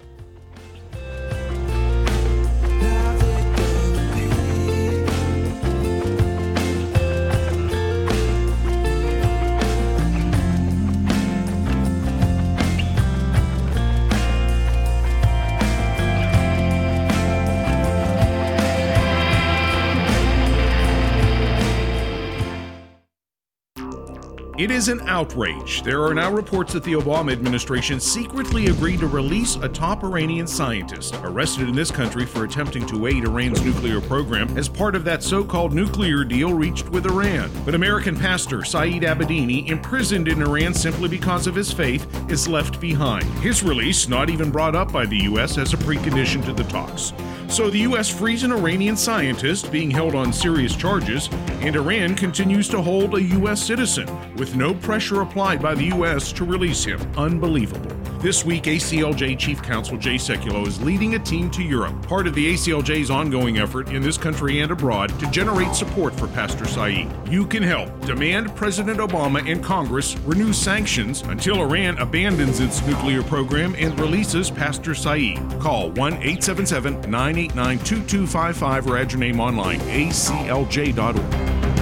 It is an outrage. There are now reports that the Obama administration secretly agreed to release a top Iranian scientist arrested in this country for attempting to aid Iran's nuclear program as part of that so-called nuclear deal reached with Iran. But American pastor Saeed Abedini, imprisoned in Iran simply because of his faith, is left behind. His release not even brought up by the U S as a precondition to the talks. So the U S frees an Iranian scientist being held on serious charges, and Iran continues to hold a U S citizen with no pressure applied by the U S to release him. Unbelievable. This week, A C L J Chief Counsel Jay Sekulow is leading a team to Europe, part of the A C L J's ongoing effort in this country and abroad to generate support for Pastor Saeed. You can help. Demand President Obama and Congress renew sanctions until Iran abandons its nuclear program and releases Pastor Saeed. Call one eight seven seven, nine eight nine, two two five five or add your name online, A C L J dot org.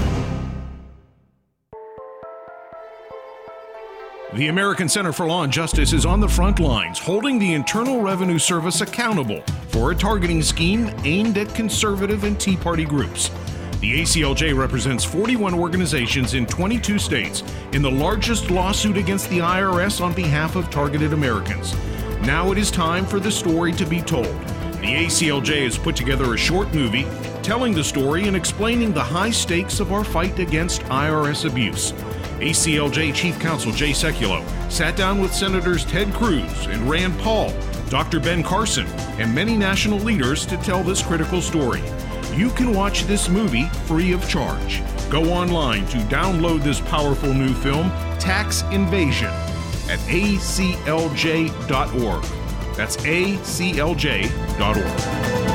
The American Center for Law and Justice is on the front lines, holding the Internal Revenue Service accountable for a targeting scheme aimed at conservative and Tea Party groups. The A C L J represents forty-one organizations in twenty-two states in the largest lawsuit against the I R S on behalf of targeted Americans. Now it is time for the story to be told. The A C L J has put together a short movie telling the story and explaining the high stakes of our fight against I R S abuse. A C L J Chief Counsel Jay Sekulow sat down with Senators Ted Cruz and Rand Paul, Doctor Ben Carson, and many national leaders to tell this critical story. You can watch this movie free of charge. Go online to download this powerful new film, Tax Invasion, at A C L J dot org. That's A C L J dot org.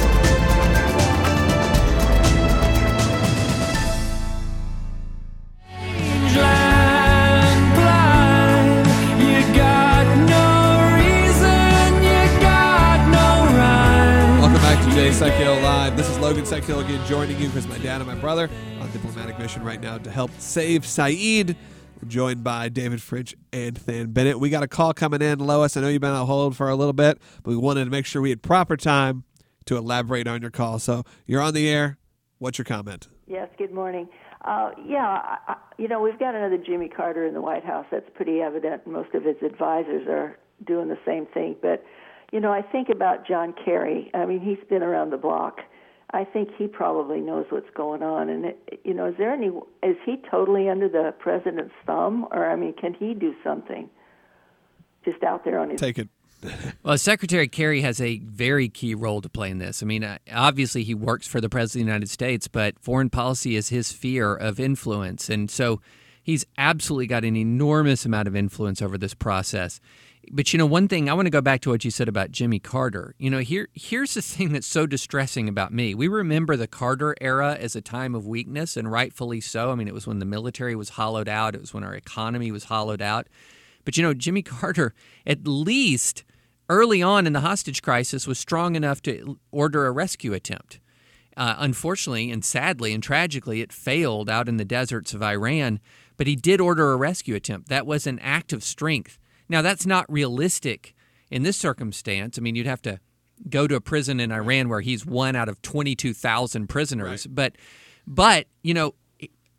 Jay Sekulow Live. This is Logan Sekulow again, joining you because my dad and my brother on a diplomatic mission right now to help save Saeed. We're joined by David French and Than Bennett. We got a call coming in, Lois. I know you've been on hold for a little bit, but we wanted to make sure we had proper time to elaborate on your call. So you're on the air. What's your comment? Yes, good morning. Uh, yeah, I, you know, we've got another Jimmy Carter in the White House. That's pretty evident. Most of his advisors are doing the same thing, but you know, I think about John Kerry. I mean, he's been around the block. I think he probably knows what's going on. And, it, you know, is there any, is he totally under the president's thumb? Or, I mean, can he do something just out there on his... Take it. Well, Secretary Kerry has a very key role to play in this. I mean, uh, obviously he works for the President of the United States, but foreign policy is his sphere of influence. And so he's absolutely got an enormous amount of influence over this process. But, you know, one thing, I want to go back to what you said about Jimmy Carter. You know, here here's the thing that's so distressing about me. We remember the Carter era as a time of weakness, and rightfully so. I mean, it was when the military was hollowed out. It was when our economy was hollowed out. But, you know, Jimmy Carter, at least early on in the hostage crisis, was strong enough to order a rescue attempt. Uh, unfortunately and sadly and tragically, it failed out in the deserts of Iran. But he did order a rescue attempt. That was an act of strength. Now, that's not realistic in this circumstance. I mean, you'd have to go to a prison in Iran where he's one out of twenty-two thousand prisoners. Right. But, but you know,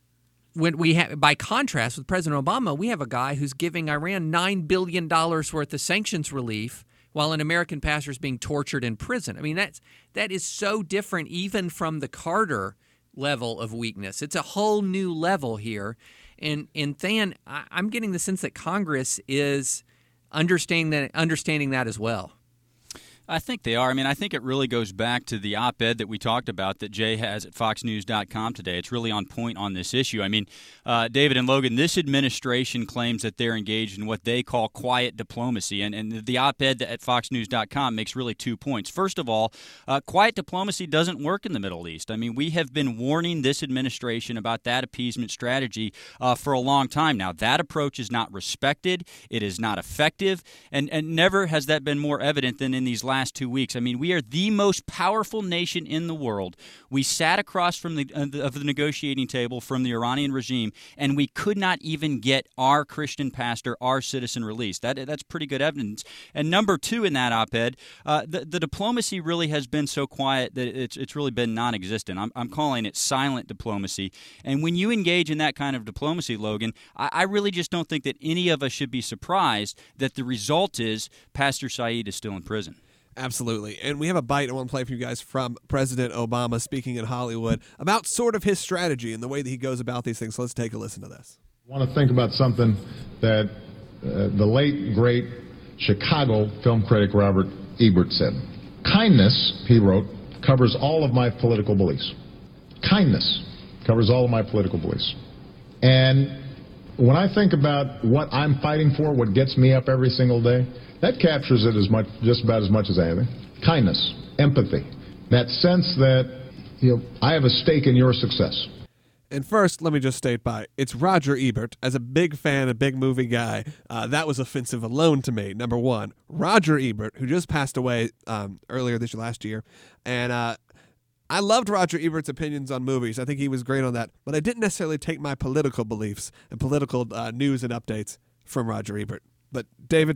when we have, by contrast with President Obama, we have a guy who's giving Iran nine billion dollars worth of sanctions relief while an American pastor is being tortured in prison. I mean, that's that is so different even from the Carter level of weakness. It's a whole new level here. And, and Than, I, I'm getting the sense that Congress is understanding that, understanding that as well. I think they are. I mean, I think it really goes back to the op-ed that we talked about that Jay has at fox news dot com today. It's really on point on this issue. I mean, uh, David and Logan, this administration claims that they're engaged in what they call quiet diplomacy. And, and the op-ed at fox news dot com makes really two points. First of all, uh, quiet diplomacy doesn't work in the Middle East. I mean, we have been warning this administration about that appeasement strategy uh, for a long time now. That approach is not respected. It is not effective. And, and never has that been more evident than in these last two weeks. I mean, we are the most powerful nation in the world. We sat across from the uh, of the negotiating table from the Iranian regime, and we could not even get our Christian pastor, our citizen, released. That that's pretty good evidence. And number two in that op-ed, uh, the, the diplomacy really has been so quiet that it's it's really been non-existent. I'm, I'm calling it silent diplomacy. And when you engage in that kind of diplomacy, Logan, I, I really just don't think that any of us should be surprised that the result is Pastor Saeed is still in prison. Absolutely. And we have a bite I want to play for you guys from President Obama speaking in Hollywood about sort of his strategy and the way that he goes about these things. So let's take a listen to this. I want to think about something that uh, the late, great Chicago film critic Robert Ebert said. Kindness, he wrote, covers all of my political beliefs. Kindness covers all of my political beliefs. And when I think about what I'm fighting for, what gets me up every single day, that captures it as much, just about as much as anything. Kindness, empathy, that sense that, you know, I have a stake in your success. And first, let me just state by, it's Roger Ebert. As a big fan, a big movie guy, uh, that was offensive alone to me, number one. Roger Ebert, who just passed away um, earlier this last year, and uh, I loved Roger Ebert's opinions on movies. I think he was great on that, but I didn't necessarily take my political beliefs and political uh, news and updates from Roger Ebert. But, David,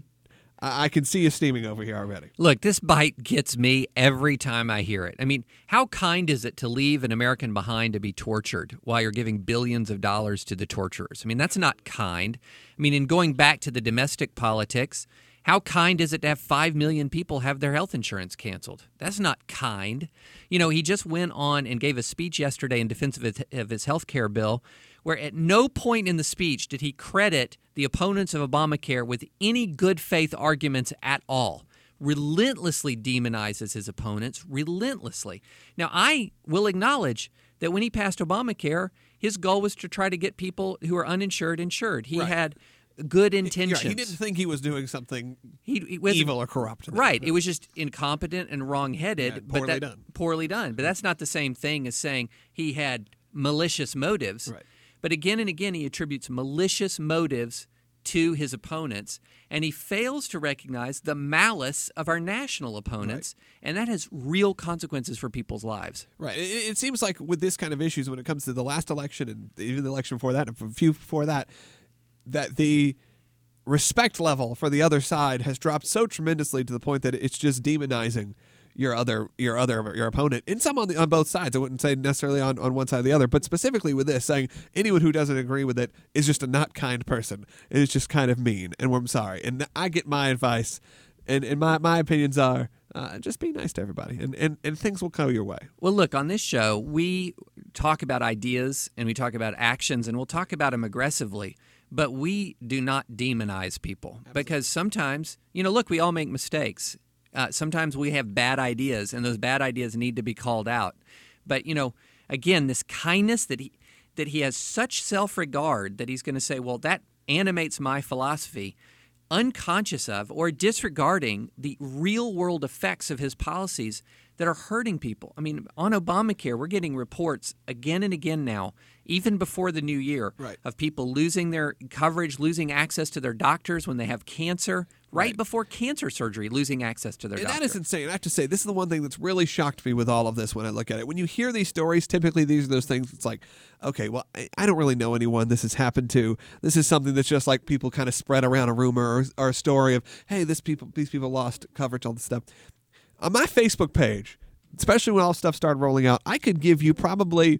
I can see you steaming over here already. Look, this bite gets me every time I hear it. I mean, how kind is it to leave an American behind to be tortured while you're giving billions of dollars to the torturers? I mean, that's not kind. I mean, in going back to the domestic politics, how kind is it to have five million people have their health insurance canceled? That's not kind. You know, he just went on and gave a speech yesterday in defense of his, of his health care bill, where at no point in the speech did he credit the opponents of Obamacare with any good faith arguments at all. Relentlessly demonizes his opponents, relentlessly. Now, I will acknowledge that when he passed Obamacare, his goal was to try to get people who are uninsured insured. He right. had good intentions. He, he didn't think he was doing something he, he was, evil or corrupt. Right. It was just incompetent and wrong-headed. Yeah, poorly but that, done. Poorly done. But that's not the same thing as saying he had malicious motives. Right. But again and again, he attributes malicious motives to his opponents, and he fails to recognize the malice of our national opponents, right. and that has real consequences for people's lives. Right. It, it seems like with this kind of issues, when it comes to the last election and even the election before that, and a few before that, that the respect level for the other side has dropped so tremendously to the point that it's just demonizing your other your other your opponent, and some on the on both sides. I wouldn't say necessarily on, on one side or the other, but specifically with this, saying anyone who doesn't agree with it is just a not kind person. It's just kind of mean, and I'm sorry. And I get my advice, and, and my, my opinions are uh, just be nice to everybody, and, and, and things will go your way. Well, look, on this show, we talk about ideas, and we talk about actions, and we'll talk about them aggressively. But we do not demonize people. Absolutely. Because sometimes, you know, look, we all make mistakes. Uh, sometimes we have bad ideas, and those bad ideas need to be called out. But, you know, again, this kindness that he that he has such self-regard that he's going to say, well, that animates my philosophy, unconscious of or disregarding the real-world effects of his policies that are hurting people. I mean, on Obamacare, we're getting reports again and again now, even before the new year, right. of people losing their coverage, losing access to their doctors when they have cancer, right, right. before cancer surgery, losing access to their and doctor. That is insane. I have to say, this is the one thing that's really shocked me with all of this when I look at it. When you hear these stories, typically these are those things, it's like, okay, well, I, I don't really know anyone this has happened to. This is something that's just like people kind of spread around a rumor or, or a story of, hey, this people, these people lost coverage, all this stuff. On my Facebook page, especially when all stuff started rolling out, I could give you probably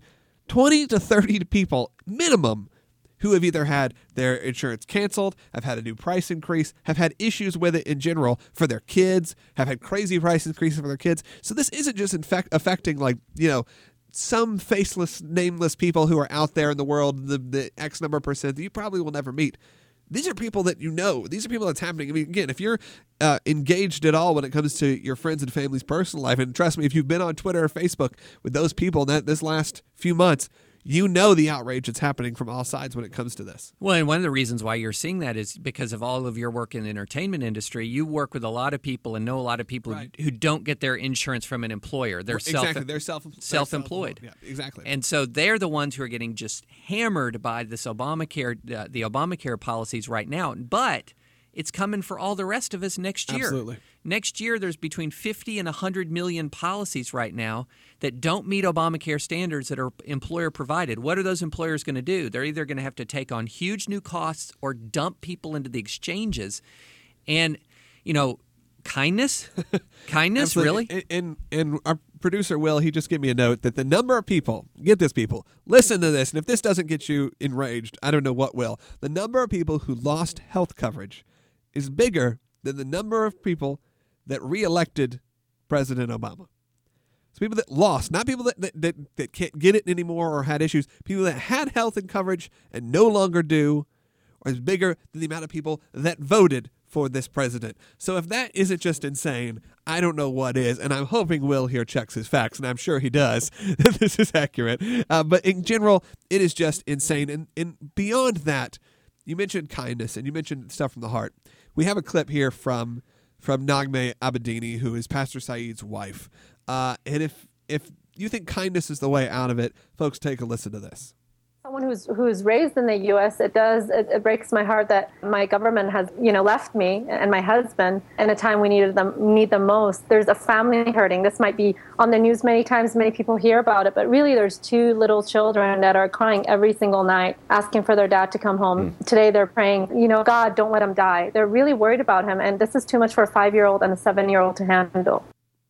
twenty to thirty people minimum who have either had their insurance canceled, have had a new price increase, have had issues with it in general for their kids, have had crazy price increases for their kids. So this isn't just infect- affecting like, you know, some faceless, nameless people who are out there in the world, the, the X number of percent that you probably will never meet. These are people that you know. These are people that's happening. I mean, again, if you're uh, engaged at all when it comes to your friends and family's personal life, and trust me, if you've been on Twitter or Facebook with those people that this last few months, you know the outrage that's happening from all sides when it comes to this. Well, and one of the reasons why you're seeing that is because of all of your work in the entertainment industry. You work with a lot of people and know a lot of people right. who, who don't get their insurance from an employer. They're exactly. self they're self self-employed. Yeah, exactly. And so they're the ones who are getting just hammered by this Obamacare, uh, the Obamacare policies right now. But it's coming for all the rest of us next year. Absolutely. Next year, there's between fifty and one hundred million policies right now that don't meet Obamacare standards that are employer provided. What are those employers going to do? They're either going to have to take on huge new costs or dump people into the exchanges. And, you know, kindness? Kindness, really? And, and, and our producer, Will, he just gave me a note that the number of people, get this, people, listen to this, and if this doesn't get you enraged, I don't know what will. The number of people who lost health coverage is bigger than the number of people that reelected President Obama. It's people that lost, not people that, that, that, that can't get it anymore or had issues. People that had health and coverage and no longer do, or is bigger than the amount of people that voted for this president. So if that isn't just insane, I don't know what is. And I'm hoping Will here checks his facts, and I'm sure he does, that this is accurate. Uh, but in general, it is just insane. And, and beyond that, you mentioned kindness, and you mentioned stuff from the heart. We have a clip here from from Naghmeh Abedini, who is Pastor Saeed's wife. Uh, and if if you think kindness is the way out of it, folks, take a listen to this. Someone who's who's raised in the U S, it does it, it breaks my heart that my government has, you know, left me and my husband in a time we needed them need them most. There's a family hurting. This might be on the news many times, many people hear about it, but really there's two little children that are crying every single night, asking for their dad to come home. Mm. Today they're praying, you know, God, don't let him die. They're really worried about him, and this is too much for a five-year-old and a seven-year-old to handle.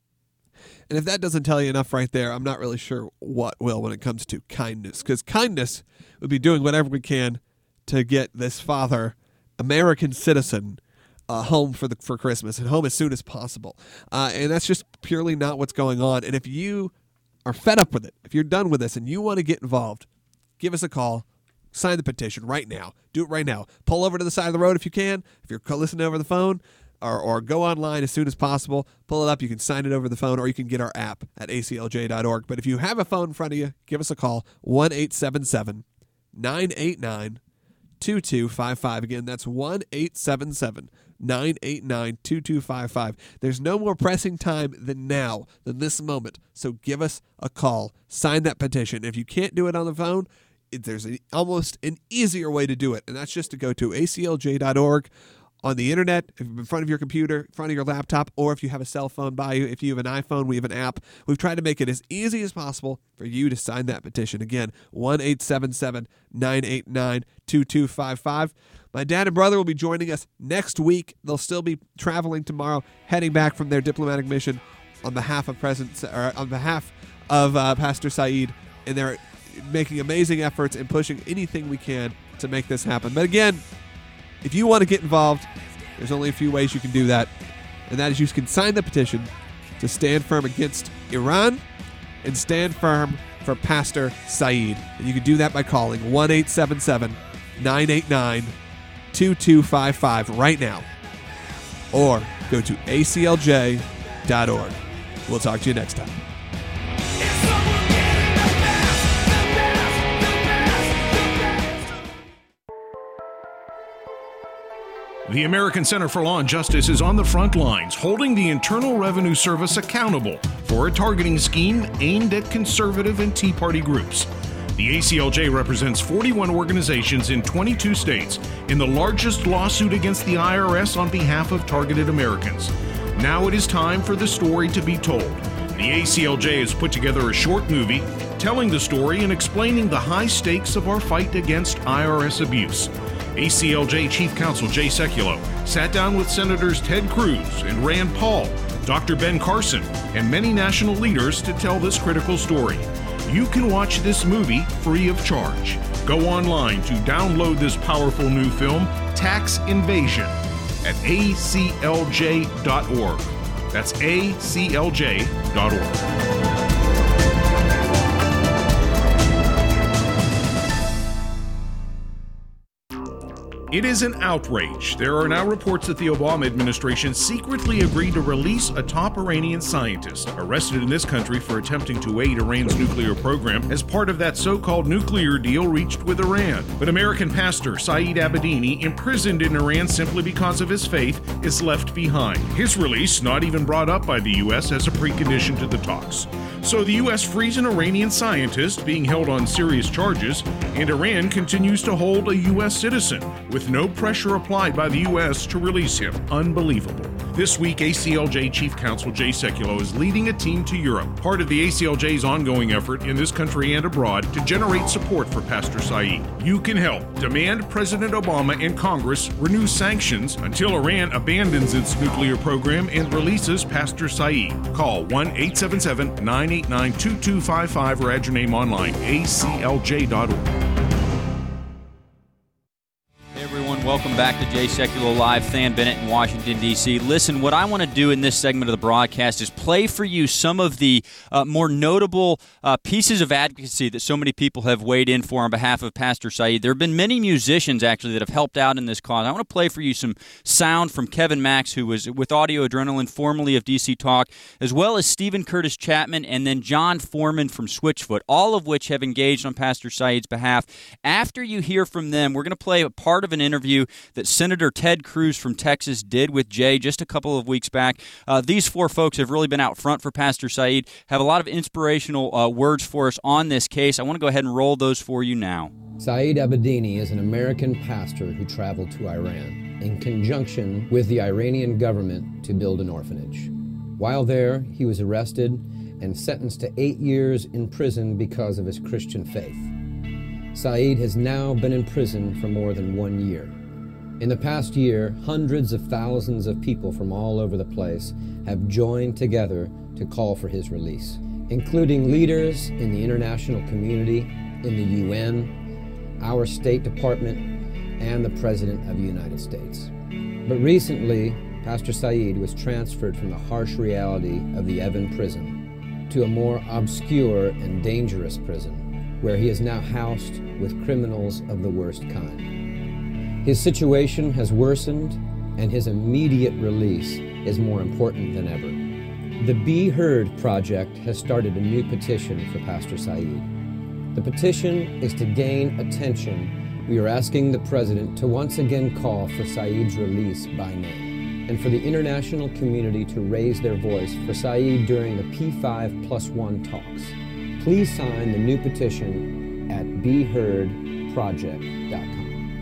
And if that doesn't tell you enough right there, I'm not really sure what will when it comes to kindness. Because kindness would be doing whatever we can to get this father, American citizen, uh, home for the for Christmas and home as soon as possible. Uh, and that's just purely not what's going on. And if you are fed up with it, if you're done with this and you want to get involved, give us a call. Sign the petition right now. Do it right now. Pull over to the side of the road if you can. If you're listening over the phone, Or, or go online as soon as possible, pull it up. You can sign it over the phone, or you can get our app at A C L J dot org. But if you have a phone in front of you, give us a call, one eight seven seven, nine eight nine, two two five five. Again, that's one eight seven seven, nine eight nine, two two five five. There's no more pressing time than now, than this moment. So give us a call. Sign that petition. If you can't do it on the phone, there's a, almost an easier way to do it, and that's just to go to A C L J dot org. On the internet, if in front of your computer, in front of your laptop, or if you have a cell phone by you, if you have an iPhone, we have an app. We've tried to make it as easy as possible for you to sign that petition. Again, one eight seven seven, nine eight nine, two two five five. My dad and brother will be joining us next week. They'll still be traveling tomorrow, heading back from their diplomatic mission on behalf of President, or on behalf of uh, Pastor Saeed, and they're making amazing efforts and pushing anything we can to make this happen. But again, if you want to get involved, there's only a few ways you can do that, and that is you can sign the petition to stand firm against Iran and stand firm for Pastor Saeed. And you can do that by calling one eight seven seven, nine eight nine, two two five five right now, or go to A C L J dot org. We'll talk to you next time. The American Center for Law and Justice is on the front lines, holding the Internal Revenue Service accountable for a targeting scheme aimed at conservative and Tea Party groups. The A C L J represents forty-one organizations in twenty-two states in the largest lawsuit against the I R S on behalf of targeted Americans. Now it is time for the story to be told. The A C L J has put together a short movie telling the story and explaining the high stakes of our fight against I R S abuse. A C L J Chief Counsel Jay Sekulow sat down with Senators Ted Cruz and Rand Paul, Doctor Ben Carson, and many national leaders to tell this critical story. you can watch this movie free of charge. Go online to download this powerful new film, Tax Invasion, at A C L J dot org. That's A C L J dot org. It is an outrage. There are now reports that the Obama administration secretly agreed to release a top Iranian scientist arrested in this country for attempting to aid Iran's nuclear program as part of that so-called nuclear deal reached with Iran. But American pastor Saeed Abedini, imprisoned in Iran simply because of his faith, is left behind. His release not even brought up by the U S as a precondition to the talks. So the U S frees an Iranian scientist being held on serious charges, and Iran continues to hold a U S citizen with no pressure applied by the U S to release him. Unbelievable. This week, A C L J Chief Counsel Jay Sekulow is leading a team to Europe, part of the A C L J's ongoing effort in this country and abroad to generate support for Pastor Saeed. You can help. Demand President Obama and Congress renew sanctions until Iran abandons its nuclear program and releases Pastor Saeed. Call one eight seven seven, nine eight nine, two two five five or add your name online, A C L J dot org. Welcome back to Jay Sekulow Live. Than Bennett in Washington, D C Listen, what I want to do in this segment of the broadcast is play for you some of the uh, more notable uh, pieces of advocacy that so many people have weighed in for on behalf of Pastor Saeed. There have been many musicians, actually, that have helped out in this cause. I want to play for you some sound from Kevin Max, who was with Audio Adrenaline, formerly of D C Talk, as well as Stephen Curtis Chapman and then John Foreman from Switchfoot, all of which have engaged on Pastor Saeed's behalf. After you hear from them, we're going to play a part of an interview that Senator Ted Cruz from Texas did with Jay just a couple of weeks back. Uh, these four folks have really been out front for Pastor Saeed, have a lot of inspirational uh, words for us on this case. I want to go ahead and roll those for you now. Saeed Abedini is an American pastor who traveled to Iran in conjunction with the Iranian government to build an orphanage. While there, he was arrested and sentenced to eight years in prison because of his Christian faith. Saeed has now been in prison for more than one year. In the past year, hundreds of thousands of people from all over the place have joined together to call for his release, including leaders in the international community, in the U N, our State Department, and the President of the United States. But recently, Pastor Saeed was transferred from the harsh reality of the Evin prison to a more obscure and dangerous prison, where he is now housed with criminals of the worst kind. His situation has worsened, and his immediate release is more important than ever. The Be Heard Project has started a new petition for Pastor Saeed. The petition is to gain attention. We are asking the President to once again call for Saeed's release by name, and for the international community to raise their voice for Saeed during the P five plus one talks. Please sign the new petition at be heard project dot com.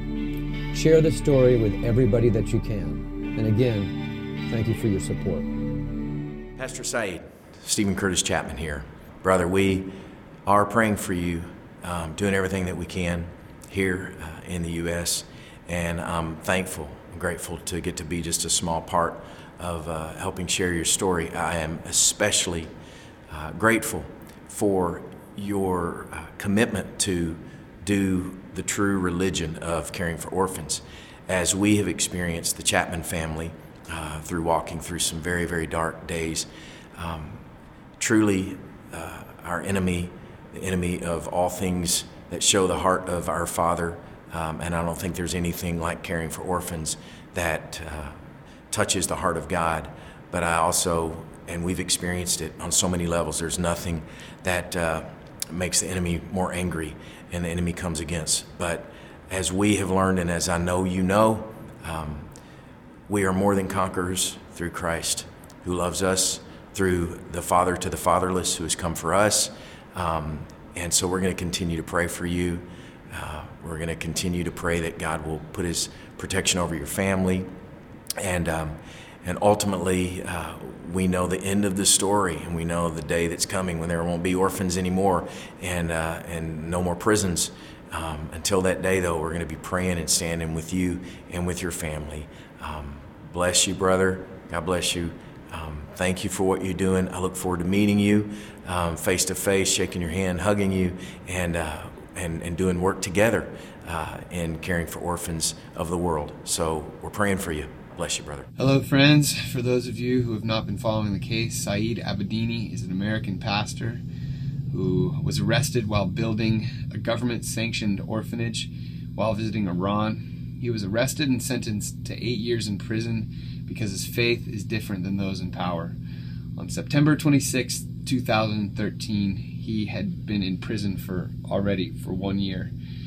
Share the story with everybody that you can. And again, thank you for your support. Pastor Saeed, Stephen Curtis Chapman here. Brother, we are praying for you, um, doing everything that we can here uh, in the U S, and I'm thankful and grateful to get to be just a small part of uh, helping share your story. I am especially uh, grateful for your uh, commitment to do the true religion of caring for orphans, as we have experienced the Chapman family uh, through walking through some very, very dark days. Um, truly, uh, our enemy, the enemy of all things that show the heart of our Father, um, and I don't think there's anything like caring for orphans that uh, touches the heart of God. But I also, and we've experienced it on so many levels, there's nothing that uh, makes the enemy more angry and the enemy comes against. But as we have learned, and as I know you know, um, we are more than conquerors through Christ, who loves us, through the Father to the fatherless, who has come for us. Um, and so we're going to continue to pray for you. Uh, we're going to continue to pray that God will put his protection over your family. And um, and ultimately, uh, we know the end of the story, and we know the day that's coming when there won't be orphans anymore, and uh, and no more prisons. Um, until that day, though, we're going to be praying and standing with you and with your family. Um, bless you, brother. God bless you. Um, thank you for what you're doing. I look forward to meeting you um, face to face, shaking your hand, hugging you, and uh, and and doing work together uh, in caring for orphans of the world. So we're praying for you. Bless you, brother. Hello, friends. For those of you who have not been following the case, Saeed Abedini is an American pastor who was arrested while building a government-sanctioned orphanage while visiting Iran. He was arrested and sentenced to eight years in prison because his faith is different than those in power. On September twenty-sixth, two thousand thirteen, he had been in prison for already for one year.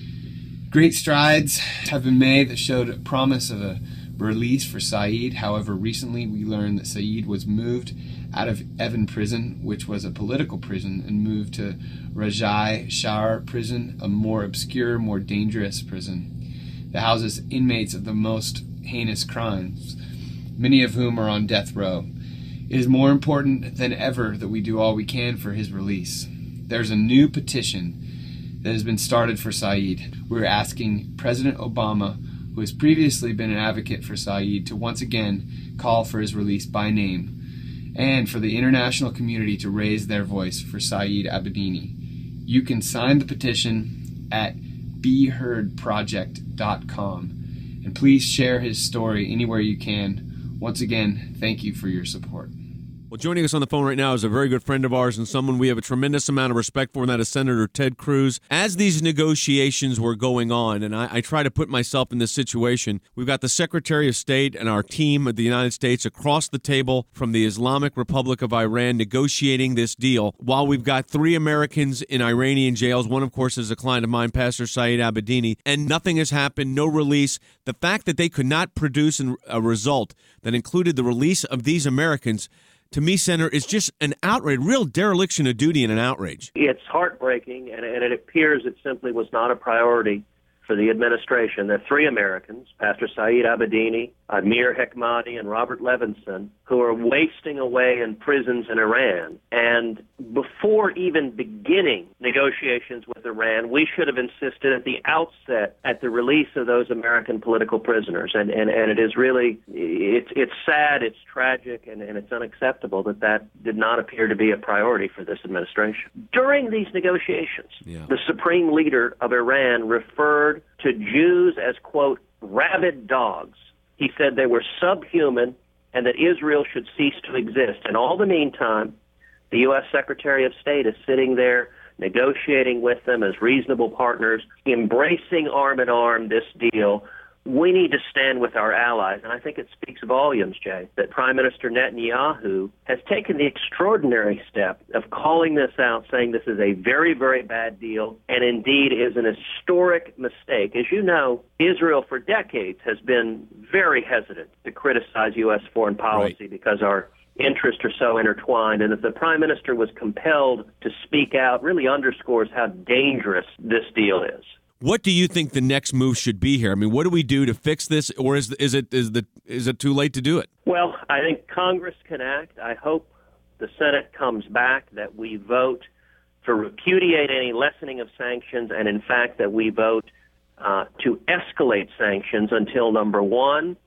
Great strides have been made that showed a promise of a release for Saeed. However, recently we learned that Saeed was moved out of Evin prison, which was a political prison, and moved to Rajai Shar prison, a more obscure, more dangerous prison that houses inmates of the most heinous crimes, many of whom are on death row. It is more important than ever that we do all we can for his release. There's a new petition that has been started for Saeed. We're asking President Obama, who has previously been an advocate for Saeed, to once again call for his release by name, and for the international community to raise their voice for Saeed Abedini. You can sign the petition at be heard project dot com, and please share his story anywhere you can. Once again, thank you for your support. Well, joining us on the phone right now is a very good friend of ours and someone we have a tremendous amount of respect for, and that is Senator Ted Cruz. As these negotiations were going on, and I, I try to put myself in this situation, we've got the Secretary of State and our team of the United States across the table from the Islamic Republic of Iran negotiating this deal, while we've got three Americans in Iranian jails. One, of course, is a client of mine, Pastor Saeed Abedini, and nothing has happened, no release. The fact that they could not produce a result that included the release of these Americans, to me, Senator, is just an outrage, real dereliction of duty and an outrage. It's heartbreaking, and, and it appears it simply was not a priority for the administration. There are three Americans, Pastor Saeed Abedini, Amir Hekmati, and Robert Levinson, who are wasting away in prisons in Iran. And before even beginning negotiations with Iran, we should have insisted at the outset at the release of those American political prisoners. And, and, and it is really, it's, it's sad, it's tragic, and, and it's unacceptable that that did not appear to be a priority for this administration. During these negotiations, yeah. the supreme leader of Iran referred to Jews as, quote, rabid dogs. He said they were subhuman and that Israel should cease to exist. And all the meantime, the U S Secretary of State is sitting there negotiating with them as reasonable partners, embracing arm in arm this deal. We need to stand with our allies. And I think it speaks volumes, Jay, that Prime Minister Netanyahu has taken the extraordinary step of calling this out, saying this is a very, very bad deal, and indeed is an historic mistake. As you know, Israel for decades has been very hesitant to criticize U S foreign policy right. because our interests are so intertwined. And if the Prime Minister was compelled to speak out, really underscores how dangerous this deal is. What do you think the next move should be here? I mean, what do we do to fix this, or is is it is the is it too late to do it? Well, I think Congress can act. I hope the Senate comes back, that we vote to repudiate any lessening of sanctions, and in fact that we vote uh, to escalate sanctions until, number one,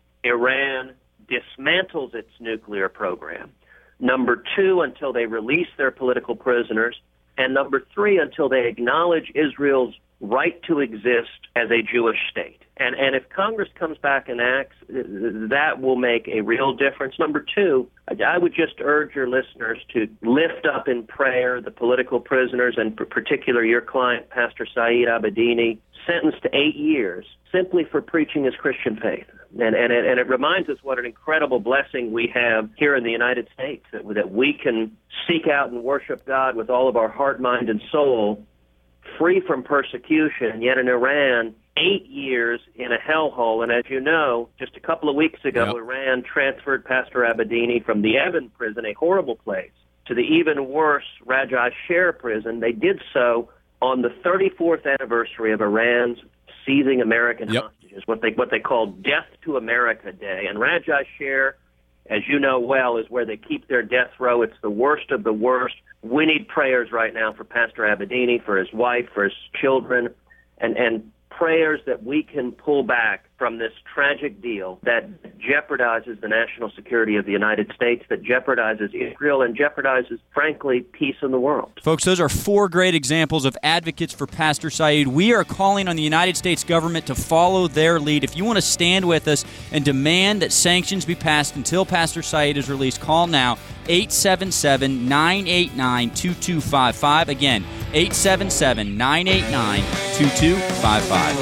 Iran dismantles its nuclear program, number two, until they release their political prisoners, and number three, until they acknowledge Israel's right to exist as a Jewish state. And and if Congress comes back and acts, that will make a real difference. Number two, I would just urge your listeners to lift up in prayer the political prisoners, and in particular your client, Pastor Saeed Abedini, sentenced to eight years simply for preaching his Christian faith. And, and, it, and it reminds us what an incredible blessing we have here in the United States, that, that we can seek out and worship God with all of our heart, mind, and soul, free from persecution. And yet in Iran, eight years in a hellhole. And as you know, just a couple of weeks ago, yep. Iran transferred Pastor Abedini from the Evin prison, a horrible place, to the even worse Rajai Shar prison. They did so on the thirty-fourth anniversary of Iran's seizing American yep. hostages, what they what they call Death to America Day. And Rajai Shar, as you know well, is where they keep their death row. It's the worst of the worst. We need prayers right now for Pastor Abedini, for his wife, for his children, and, and prayers that we can pull back from this tragic deal that jeopardizes the national security of the United States, that jeopardizes Israel, and jeopardizes, frankly, peace in the world. Folks, those are four great examples of advocates for Pastor Saeed. We are calling on the United States government to follow their lead. If you want to stand with us and demand that sanctions be passed until Pastor Saeed is released, call now, eight seven seven, nine eight nine, two two five five. Again, eight seven seven, nine eight nine, two two five five.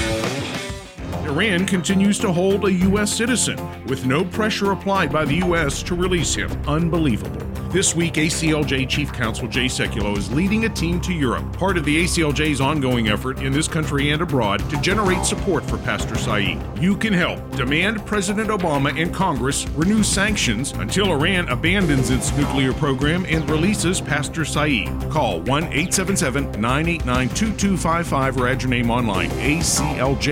Iran continues to hold a U S citizen with no pressure applied by the U S to release him. Unbelievable. This week, A C L J Chief Counsel Jay Sekulow is leading a team to Europe, part of the A C L J's ongoing effort in this country and abroad to generate support for Pastor Saeed. You can help. Demand President Obama and Congress renew sanctions until Iran abandons its nuclear program and releases Pastor Saeed. Call one eight seven seven, nine eight nine, two two five five or add your name online. A C L J